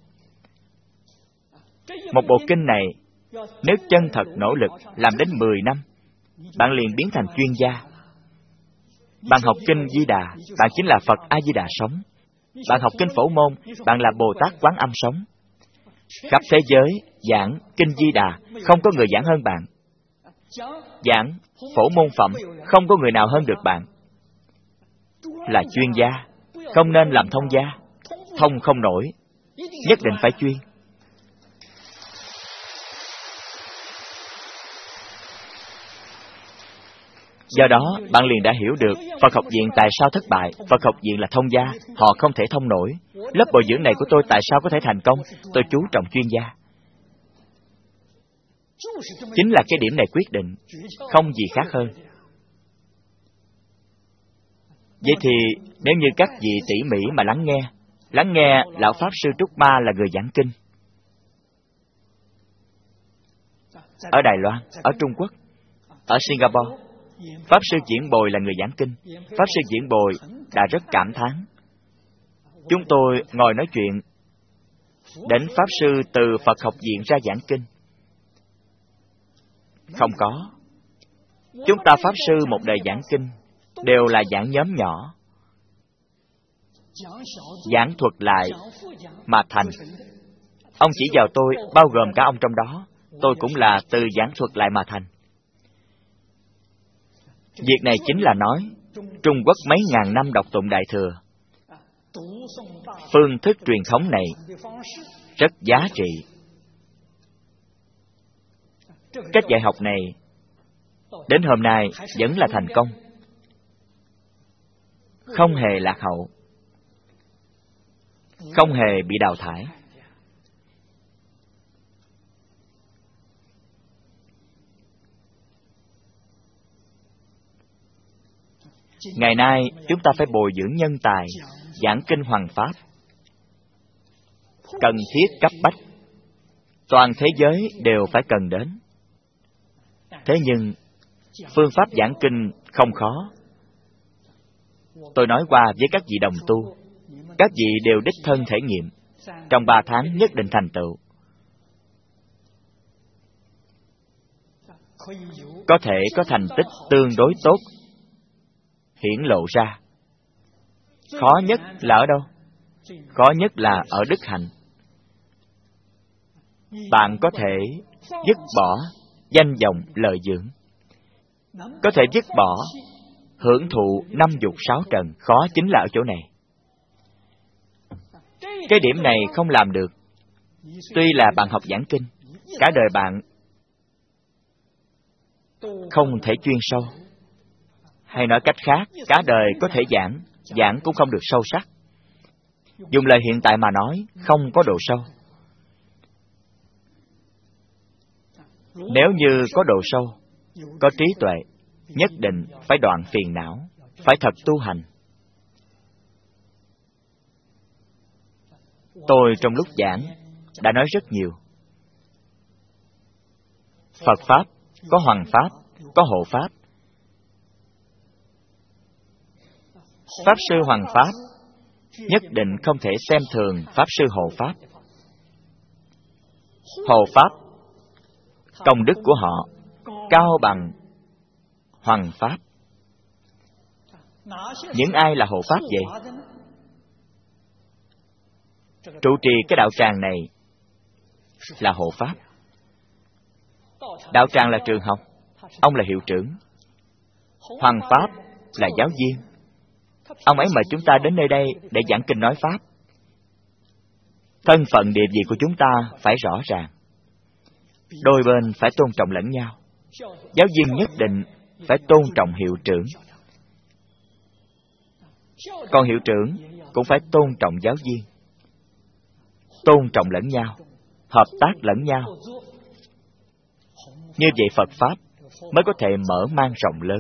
Một bộ kinh này, nếu chân thật nỗ lực làm đến mười năm, bạn liền biến thành chuyên gia. Bạn học kinh Di Đà, bạn chính là Phật A Di Đà sống. Bạn học kinh Phổ Môn, bạn là Bồ Tát Quán Âm sống. Khắp thế giới giảng kinh Di Đà, không có người giảng hơn bạn. Giảng Phổ Môn phẩm, không có người nào hơn được bạn. Là chuyên gia, không nên làm thông gia. Thông không nổi, nhất định phải chuyên. Do đó, bạn liền đã hiểu được Phật học viện tại sao thất bại. Phật học viện là thông gia, họ không thể thông nổi. Lớp bồi dưỡng này của tôi tại sao có thể thành công? Tôi chú trọng chuyên gia. Chính là cái điểm này quyết định, không gì khác hơn. Vậy thì, nếu như các vị tỉ mỉ mà lắng nghe, lắng nghe Lão Pháp Sư Trúc Ma là người giảng kinh. Ở Đài Loan, ở Trung Quốc, ở Singapore, Pháp Sư Diễn Bồi là người giảng kinh. Pháp Sư Diễn Bồi đã rất cảm thán. Chúng tôi ngồi nói chuyện, đến Pháp Sư từ Phật học viện ra giảng kinh. Không có. Chúng ta Pháp Sư một đời giảng kinh, đều là giảng nhóm nhỏ, giảng thuật lại mà thành. Ông chỉ vào tôi, bao gồm cả ông trong đó. Tôi cũng là từ giảng thuật lại mà thành. Việc này chính là nói Trung Quốc mấy ngàn năm đọc tụng Đại Thừa. Phương thức truyền thống này rất giá trị. Cách dạy học này đến hôm nay vẫn là thành công, không hề lạc hậu, không hề bị đào thải. Ngày nay, chúng ta phải bồi dưỡng nhân tài, giảng kinh hoằng pháp. Cần thiết cấp bách. Toàn thế giới đều phải cần đến. Thế nhưng, phương pháp giảng kinh không khó. Tôi nói qua với các vị đồng tu, các vị đều đích thân thể nghiệm. Trong ba tháng nhất định thành tựu. Có thể có thành tích tương đối tốt hiển lộ ra. Khó nhất là ở đâu? Khó nhất là ở đức hạnh. Bạn có thể dứt bỏ danh vọng lợi dưỡng, có thể dứt bỏ hưởng thụ năm dục sáu trần. Khó chính là ở chỗ này. Cái điểm này không làm được. Tuy là bạn học giảng kinh, cả đời bạn không thể chuyên sâu. Hay nói cách khác, cả đời có thể giảng, giảng cũng không được sâu sắc. Dùng lời hiện tại mà nói, không có độ sâu. Nếu như có độ sâu, có trí tuệ, nhất định phải đoạn phiền não, phải thật tu hành. Tôi trong lúc giảng đã nói rất nhiều. Phật Pháp, có Hoằng Pháp, có Hộ Pháp. Pháp Sư Hoằng Pháp nhất định không thể xem thường Pháp Sư Hộ Pháp. Hộ Pháp, công đức của họ cao bằng Hoằng Pháp. Những ai là Hộ Pháp vậy? Trụ trì cái đạo tràng này là Hộ Pháp. Đạo tràng là trường học, ông là hiệu trưởng. Hoằng Pháp là giáo viên. Ông ấy mời chúng ta đến nơi đây để giảng kinh nói Pháp. Thân phận địa vị của chúng ta phải rõ ràng. Đôi bên phải tôn trọng lẫn nhau. Giáo viên nhất định phải tôn trọng hiệu trưởng. Còn hiệu trưởng cũng phải tôn trọng giáo viên. Tôn trọng lẫn nhau, hợp tác lẫn nhau. Như vậy Phật Pháp mới có thể mở mang rộng lớn.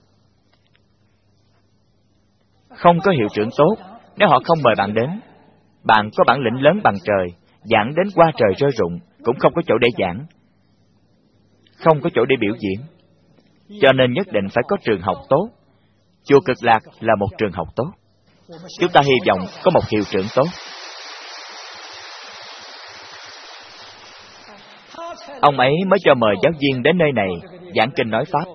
Không có hiệu trưởng tốt, nếu họ không mời bạn đến, bạn có bản lĩnh lớn bằng trời, giảng đến qua trời rơi rụng, cũng không có chỗ để giảng, không có chỗ để biểu diễn. Cho nên nhất định phải có trường học tốt. Chùa Cực Lạc là một trường học tốt. Chúng ta hy vọng có một hiệu trưởng tốt. Ông ấy mới cho mời giáo viên đến nơi này giảng kinh nói Pháp.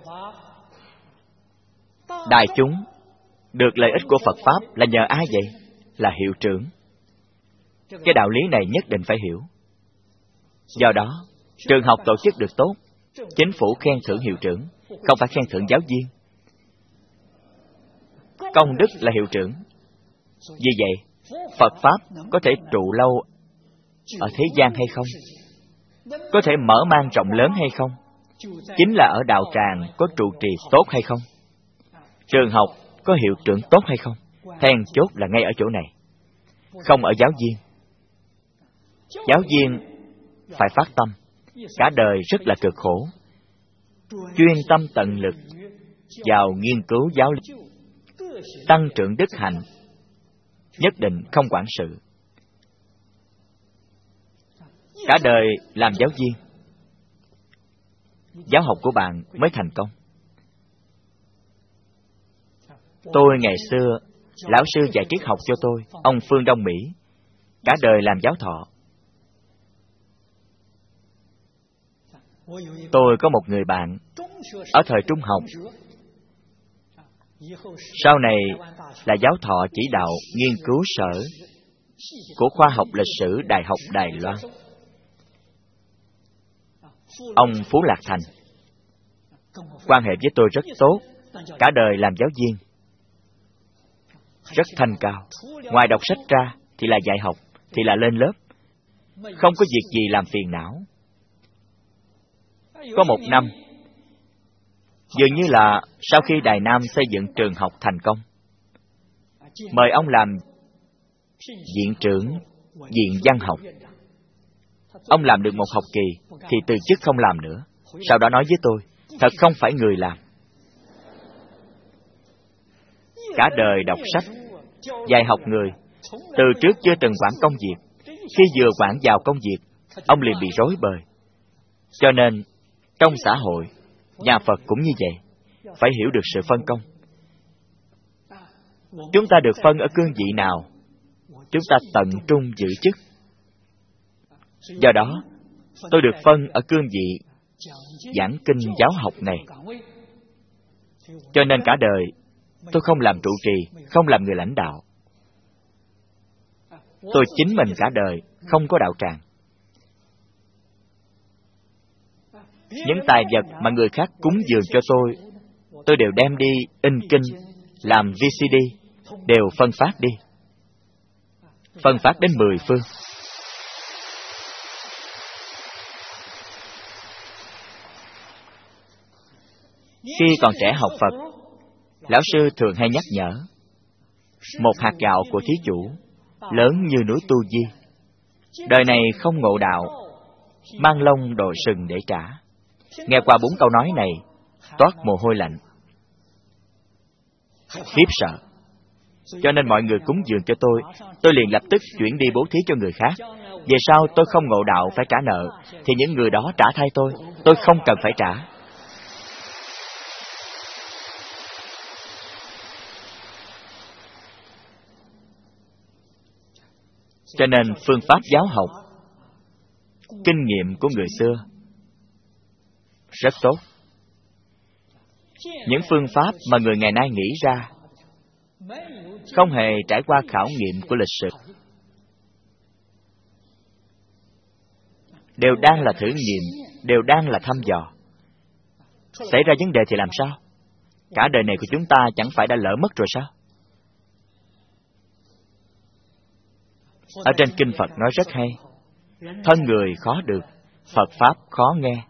Đại chúng được lợi ích của Phật Pháp là nhờ ai vậy? Là hiệu trưởng. Cái đạo lý này nhất định phải hiểu. Do đó, trường học tổ chức được tốt, chính phủ khen thưởng hiệu trưởng, không phải khen thưởng giáo viên. Công đức là hiệu trưởng. Vì vậy, Phật Pháp có thể trụ lâu ở thế gian hay không? Có thể mở mang rộng lớn hay không? Chính là ở đạo tràng có trụ trì tốt hay không? Trường học có hiệu trưởng tốt hay không? Then chốt là ngay ở chỗ này, không ở giáo viên. Giáo viên phải phát tâm, cả đời rất là cực khổ, chuyên tâm tận lực vào nghiên cứu giáo lý, tăng trưởng đức hạnh, nhất định không quản sự. Cả đời làm giáo viên, giáo học của bạn mới thành công. Tôi ngày xưa, lão sư dạy triết học cho tôi, ông Phương Đông Mỹ, cả đời làm giáo thọ. Tôi có một người bạn ở thời trung học, sau này là giáo thọ chỉ đạo nghiên cứu sở của khoa học lịch sử Đại học Đài Loan. Ông Phú Lạc Thành quan hệ với tôi rất tốt, cả đời làm giáo viên, rất thanh cao. Ngoài đọc sách ra thì là dạy học, thì là lên lớp, không có việc gì làm phiền não. Có một năm, dường như là sau khi Đài Nam xây dựng trường học thành công, mời ông làm viện trưởng viện văn học. Ông làm được một học kỳ thì từ chức không làm nữa. Sau đó nói với tôi, thật không phải người làm. Cả đời đọc sách, dạy học người, từ trước chưa từng quản công việc. Khi vừa quản vào công việc, ông liền bị rối bời. Cho nên, trong xã hội, nhà Phật cũng như vậy, phải hiểu được sự phân công. Chúng ta được phân ở cương vị nào, chúng ta tận trung giữ chức. Do đó, tôi được phân ở cương vị giảng kinh giáo học này. Cho nên cả đời, tôi không làm trụ trì, không làm người lãnh đạo. Tôi chính mình cả đời, không có đạo tràng. Những tài vật mà người khác cúng dường cho tôi, tôi đều đem đi in kinh, làm vê xê đê, đều phân phát đi. Phân phát đến mười phương. Khi còn trẻ học Phật, Lão sư thường hay nhắc nhở, một hạt gạo của thí chủ lớn như núi Tu Di, đời này không ngộ đạo, mang lông đội sừng để trả. Nghe qua bốn câu nói này, toát mồ hôi lạnh, khiếp sợ. Cho nên mọi người cúng dường cho tôi, tôi liền lập tức chuyển đi bố thí cho người khác. Về sau tôi không ngộ đạo phải trả nợ, thì những người đó trả thay tôi, tôi không cần phải trả. Cho nên phương pháp giáo học, kinh nghiệm của người xưa rất tốt. Những phương pháp mà người ngày nay nghĩ ra không hề trải qua khảo nghiệm của lịch sử, đều đang là thử nghiệm, đều đang là thăm dò. Xảy ra vấn đề thì làm sao? Cả đời này của chúng ta chẳng phải đã lỡ mất rồi sao? Ở trên kinh Phật nói rất hay, thân người khó được, Phật Pháp khó nghe.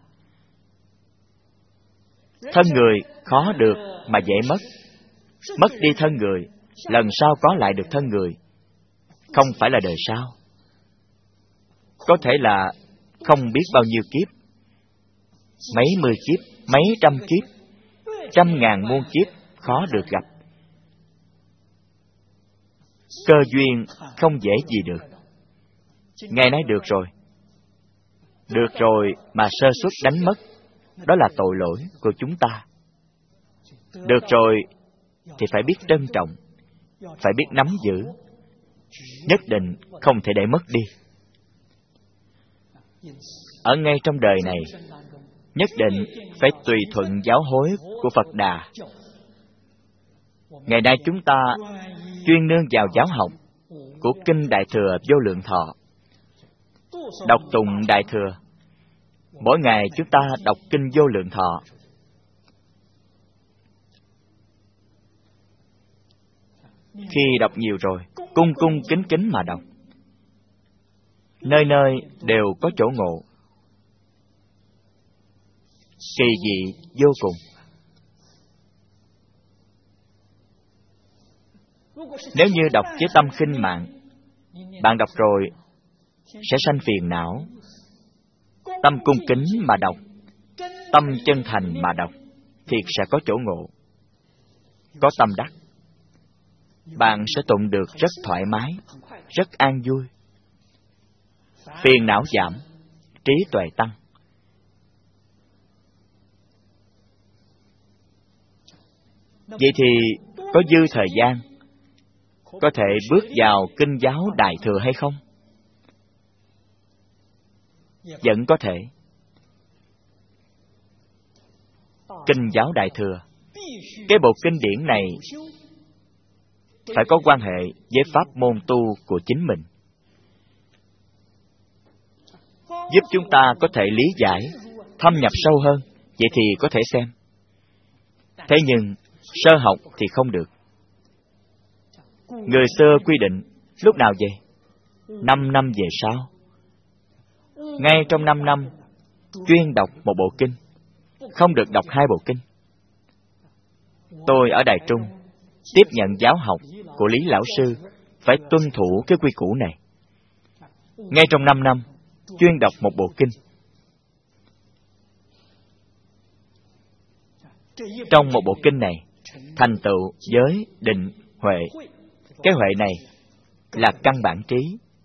Thân người khó được mà dễ mất. Mất đi thân người, lần sau có lại được thân người, không phải là đời sau. Có thể là không biết bao nhiêu kiếp, mấy mươi kiếp, mấy trăm kiếp, trăm ngàn muôn kiếp khó được gặp. Cơ duyên không dễ gì được. Ngày nay được rồi, được rồi mà sơ suất đánh mất, đó là tội lỗi của chúng ta. Được rồi thì phải biết trân trọng, phải biết nắm giữ, nhất định không thể để mất đi. Ở ngay trong đời này, nhất định phải tùy thuận giáo hối của Phật Đà. Ngày nay chúng ta chuyên nương vào giáo học của Kinh Đại Thừa Vô Lượng Thọ, đọc tụng Đại Thừa. Mỗi ngày chúng ta đọc Kinh Vô Lượng Thọ. Khi đọc nhiều rồi, cung cung kính kính mà đọc, nơi nơi đều có chỗ ngộ, kỳ dị vô cùng. Nếu như đọc với tâm khinh mạn, bạn đọc rồi sẽ sanh phiền não. Tâm cung kính mà đọc, tâm chân thành mà đọc, thiệt sẽ có chỗ ngộ, có tâm đắc. Bạn sẽ tụng được rất thoải mái, rất an vui. Phiền não giảm, trí tuệ tăng. Vậy thì có dư thời gian có thể bước vào kinh giáo Đại Thừa hay không? Vẫn có thể. Kinh giáo Đại Thừa, cái bộ kinh điển này phải có quan hệ với pháp môn tu của chính mình, giúp chúng ta có thể lý giải, thâm nhập sâu hơn. Vậy thì có thể xem. Thế nhưng sơ học thì không được. Người xưa quy định lúc nào vậy? Năm năm về sau. Ngay trong năm năm chuyên đọc một bộ kinh, không được đọc hai bộ kinh. Tôi ở Đài Trung tiếp nhận giáo học của Lý Lão Sư, phải tuân thủ cái quy củ này. Ngay trong năm năm chuyên đọc một bộ kinh. Trong một bộ kinh này thành tựu giới định huệ. Cái huệ này là căn bản trí,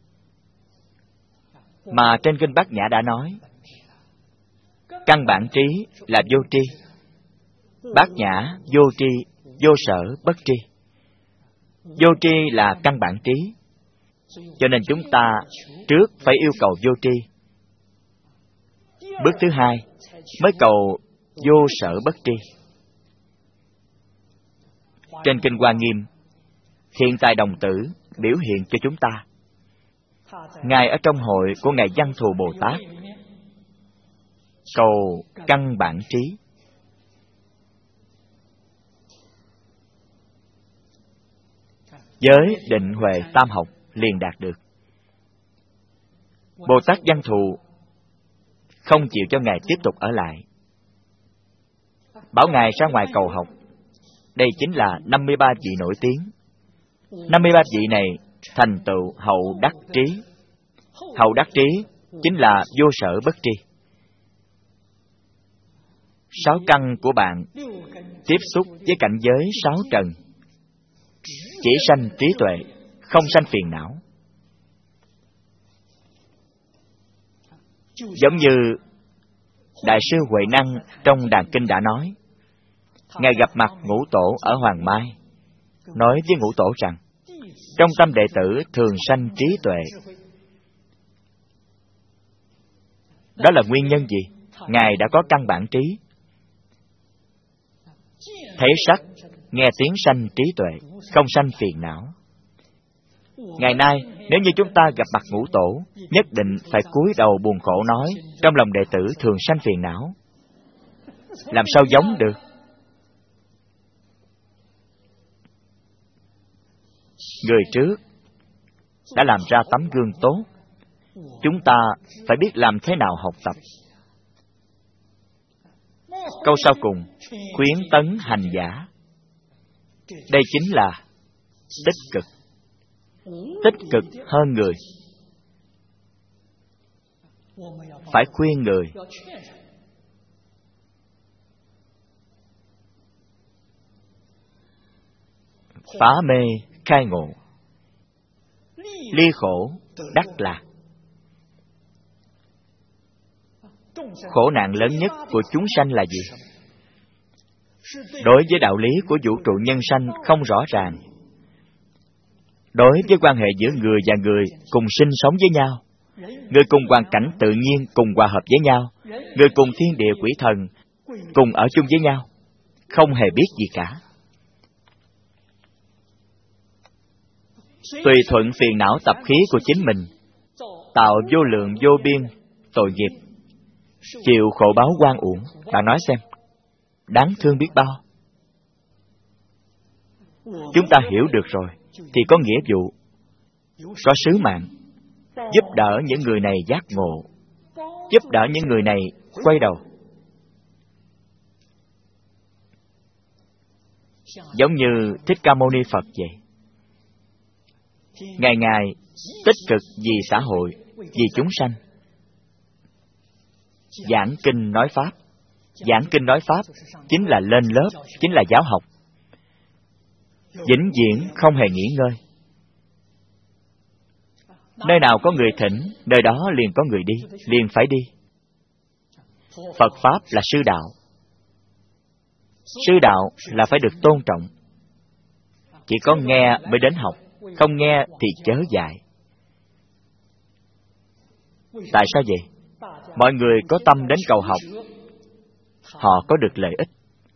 mà trên kinh Bát Nhã đã nói. Căn bản trí là vô tri, Bát Nhã vô tri, vô sở bất tri. Vô tri là căn bản trí, cho nên chúng ta trước phải yêu cầu vô tri, bước thứ hai mới cầu vô sở bất tri. Trên kinh Hoa Nghiêm, Hiện Tại Đồng Tử biểu hiện cho chúng ta. Ngài ở trong hội của Ngài Văn Thù Bồ Tát cầu căn bản trí. Giới định huệ tam học liền đạt được. Bồ Tát Văn Thù không chịu cho Ngài tiếp tục ở lại, bảo Ngài ra ngoài cầu học. Đây chính là năm mươi ba vị nổi tiếng. năm mươi ba vị này thành tựu hậu đắc trí. Hậu đắc trí chính là vô sở bất tri. Sáu căn của bạn tiếp xúc với cảnh giới sáu trần, chỉ sanh trí tuệ, không sanh phiền não. Giống như Đại sư Huệ Năng trong Đàn Kinh đã nói, Ngài gặp mặt Ngũ Tổ ở Hoàng Mai, nói với Ngũ Tổ rằng, trong tâm đệ tử thường sanh trí tuệ. Đó là nguyên nhân gì? Ngài đã có căn bản trí. Thấy sắc, nghe tiếng sanh trí tuệ, không sanh phiền não. Ngày nay, nếu như chúng ta gặp mặt Ngũ Tổ, nhất định phải cúi đầu buồn khổ nói, trong lòng đệ tử thường sanh phiền não. Làm sao giống được? Người trước đã làm ra tấm gương tốt, chúng ta phải biết làm thế nào học tập. Câu sau cùng, khuyến tấn hành giả. Đây chính là tích cực. Tích cực hơn người. Phải khuyên người. Phá mê khai ngộ, ly khổ đắc lạc. Khổ nạn lớn nhất của chúng sanh là gì? Đối với đạo lý của vũ trụ nhân sanh không rõ ràng. Đối với quan hệ giữa người và người cùng sinh sống với nhau, người cùng hoàn cảnh tự nhiên cùng hòa hợp với nhau, người cùng thiên địa quỷ thần cùng ở chung với nhau, không hề biết gì cả. Tùy thuận phiền não tập khí của chính mình, tạo vô lượng vô biên tội nghiệp, chịu khổ báo oan uổng. Bạn nói xem, đáng thương biết bao. Chúng ta hiểu được rồi thì có nghĩa vụ, có sứ mạng giúp đỡ những người này giác ngộ, giúp đỡ những người này quay đầu. Giống như Thích Ca Mâu Ni Phật vậy. Ngày ngày tích cực vì xã hội, vì chúng sanh. Giảng kinh nói Pháp. Giảng kinh nói Pháp chính là lên lớp, chính là giáo học. Vĩnh viễn không hề nghỉ ngơi. Nơi nào có người thỉnh, nơi đó liền có người đi, liền phải đi. Phật Pháp là sư đạo. Sư đạo là phải được tôn trọng. Chỉ có nghe mới đến học, không nghe thì chớ dạy. Tại sao vậy? Mọi người có tâm đến cầu học, họ có được lợi ích.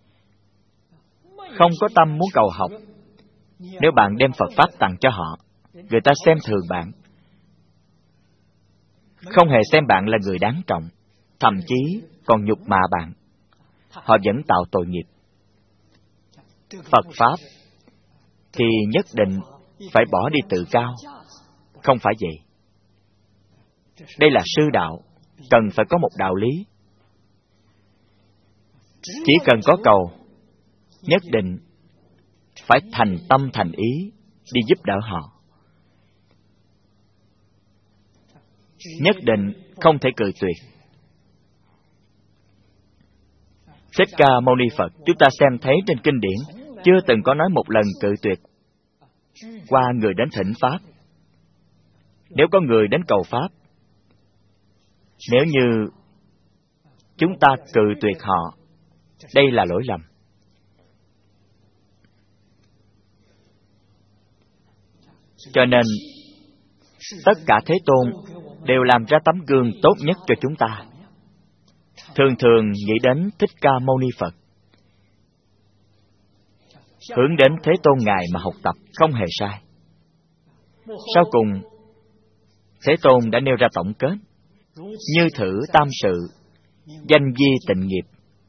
Không có tâm muốn cầu học, nếu bạn đem Phật Pháp tặng cho họ, người ta xem thường bạn, không hề xem bạn là người đáng trọng, thậm chí còn nhục mạ bạn. Họ vẫn tạo tội nghiệp. Phật Pháp thì nhất định phải bỏ đi tự cao. Không phải vậy. Đây là sư đạo, cần phải có một đạo lý. Chỉ cần có cầu, nhất định phải thành tâm thành ý đi giúp đỡ họ. Nhất định không thể cự tuyệt. Thích Ca Mâu Ni Phật, chúng ta xem thấy trên kinh điển, chưa từng có nói một lần cự tuyệt qua người đến thỉnh Pháp. Nếu có người đến cầu Pháp, nếu như chúng ta cự tuyệt họ, đây là lỗi lầm. Cho nên, tất cả Thế Tôn đều làm ra tấm gương tốt nhất cho chúng ta. Thường thường nghĩ đến Thích Ca Mâu Ni Phật, hướng đến Thế Tôn Ngài mà học tập, không hề sai. Sau cùng, Thế Tôn đã nêu ra tổng kết: như thử tam sự, danh vi tịnh nghiệp.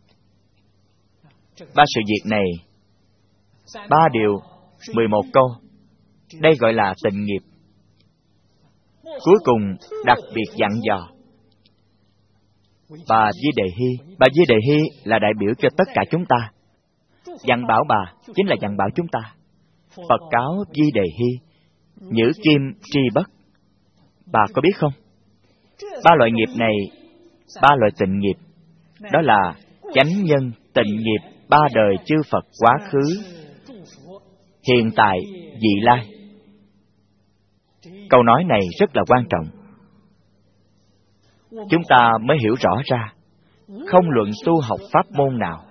Ba sự việc này, ba điều, mười một câu, đây gọi là tịnh nghiệp. Cuối cùng đặc biệt dặn dò Bà Di Đề Hy. Bà Di Đề Hy là đại biểu cho tất cả chúng ta. Dặn bảo bà chính là dặn bảo chúng ta. Phật cáo Di Đề Hy, nhữ kim tri bất. Bà có biết không? Ba loại nghiệp này, ba loại tịnh nghiệp, đó là chánh nhân tịnh nghiệp ba đời chư Phật quá khứ, hiện tại, vị lai. Câu nói này rất là quan trọng. Chúng ta mới hiểu rõ ra, không luận tu học pháp môn nào,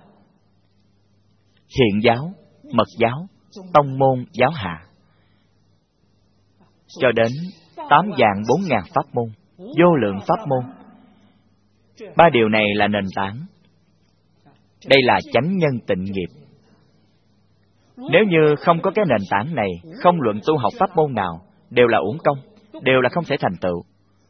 Hiện giáo, Mật giáo, Tông môn, giáo hạ, cho đến tám vạn bốn ngàn pháp môn, vô lượng pháp môn, ba điều này là nền tảng. Đây là chánh nhân tịnh nghiệp. Nếu như không có cái nền tảng này, không luận tu học pháp môn nào, đều là uổng công, đều là không thể thành tựu.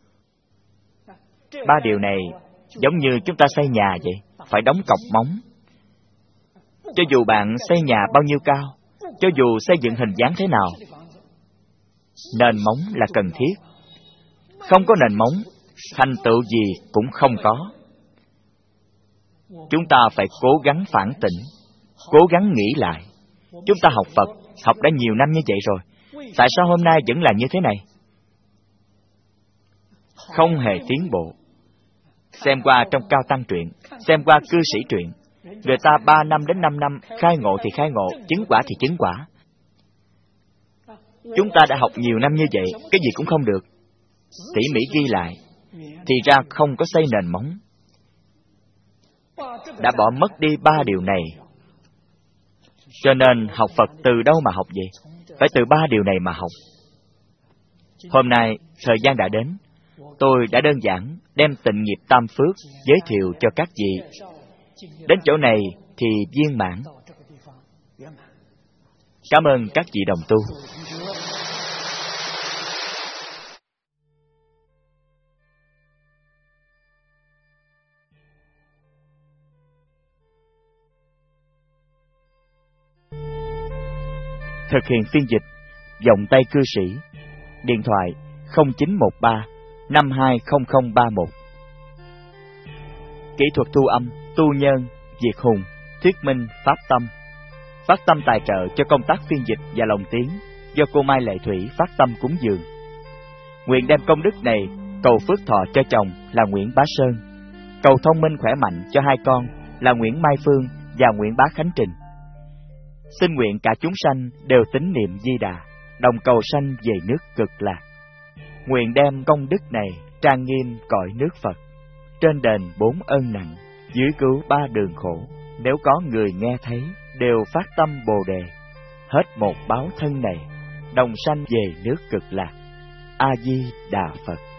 Ba điều này giống như chúng ta xây nhà vậy, phải đóng cọc móng. Cho dù bạn xây nhà bao nhiêu cao, cho dù xây dựng hình dáng thế nào, nền móng là cần thiết. Không có nền móng, thành tựu gì cũng không có. Chúng ta phải cố gắng phản tỉnh, cố gắng nghĩ lại. Chúng ta học Phật, học đã nhiều năm như vậy rồi, tại sao hôm nay vẫn là như thế này? Không hề tiến bộ. Xem qua trong Cao Tăng truyện, xem qua Cư Sĩ truyện, người ta ba năm đến năm năm khai ngộ thì khai ngộ, chứng quả thì chứng quả. Chúng ta đã học nhiều năm như vậy, cái gì cũng không được. Tỉ mỉ ghi lại, thì ra không có xây nền móng. Đã bỏ mất đi ba điều này. Cho nên học Phật từ đâu mà học vậy? Phải từ ba điều này mà học. Hôm nay, thời gian đã đến, tôi đã đơn giản đem tịnh nghiệp tam phước giới thiệu cho các vị. Đến chỗ này thì viên mãn. Cảm ơn các vị đồng tu. Thực hiện phiên dịch, giọng tay cư sĩ, điện thoại không chín một ba năm hai không không ba một. Kỹ thuật thu âm, tu nhân, Việt Hùng, thuyết minh, pháp tâm. Phát tâm tài trợ cho công tác phiên dịch và lồng tiếng do cô Mai Lệ Thủy phát tâm cúng dường. Nguyện đem công đức này cầu phước thọ cho chồng là Nguyễn Bá Sơn, cầu thông minh khỏe mạnh cho hai con là Nguyễn Mai Phương và Nguyễn Bá Khánh Trình. Xin nguyện cả chúng sanh đều tín niệm Di Đà, đồng cầu sanh về nước Cực Lạc. Nguyện đem công đức này trang nghiêm cõi nước Phật, trên đền bốn ân nặng, dưới cứu ba đường khổ. Nếu có người nghe thấy, đều phát tâm Bồ Đề, hết một báo thân này, đồng sanh về nước Cực Lạc. A Di Đà Phật.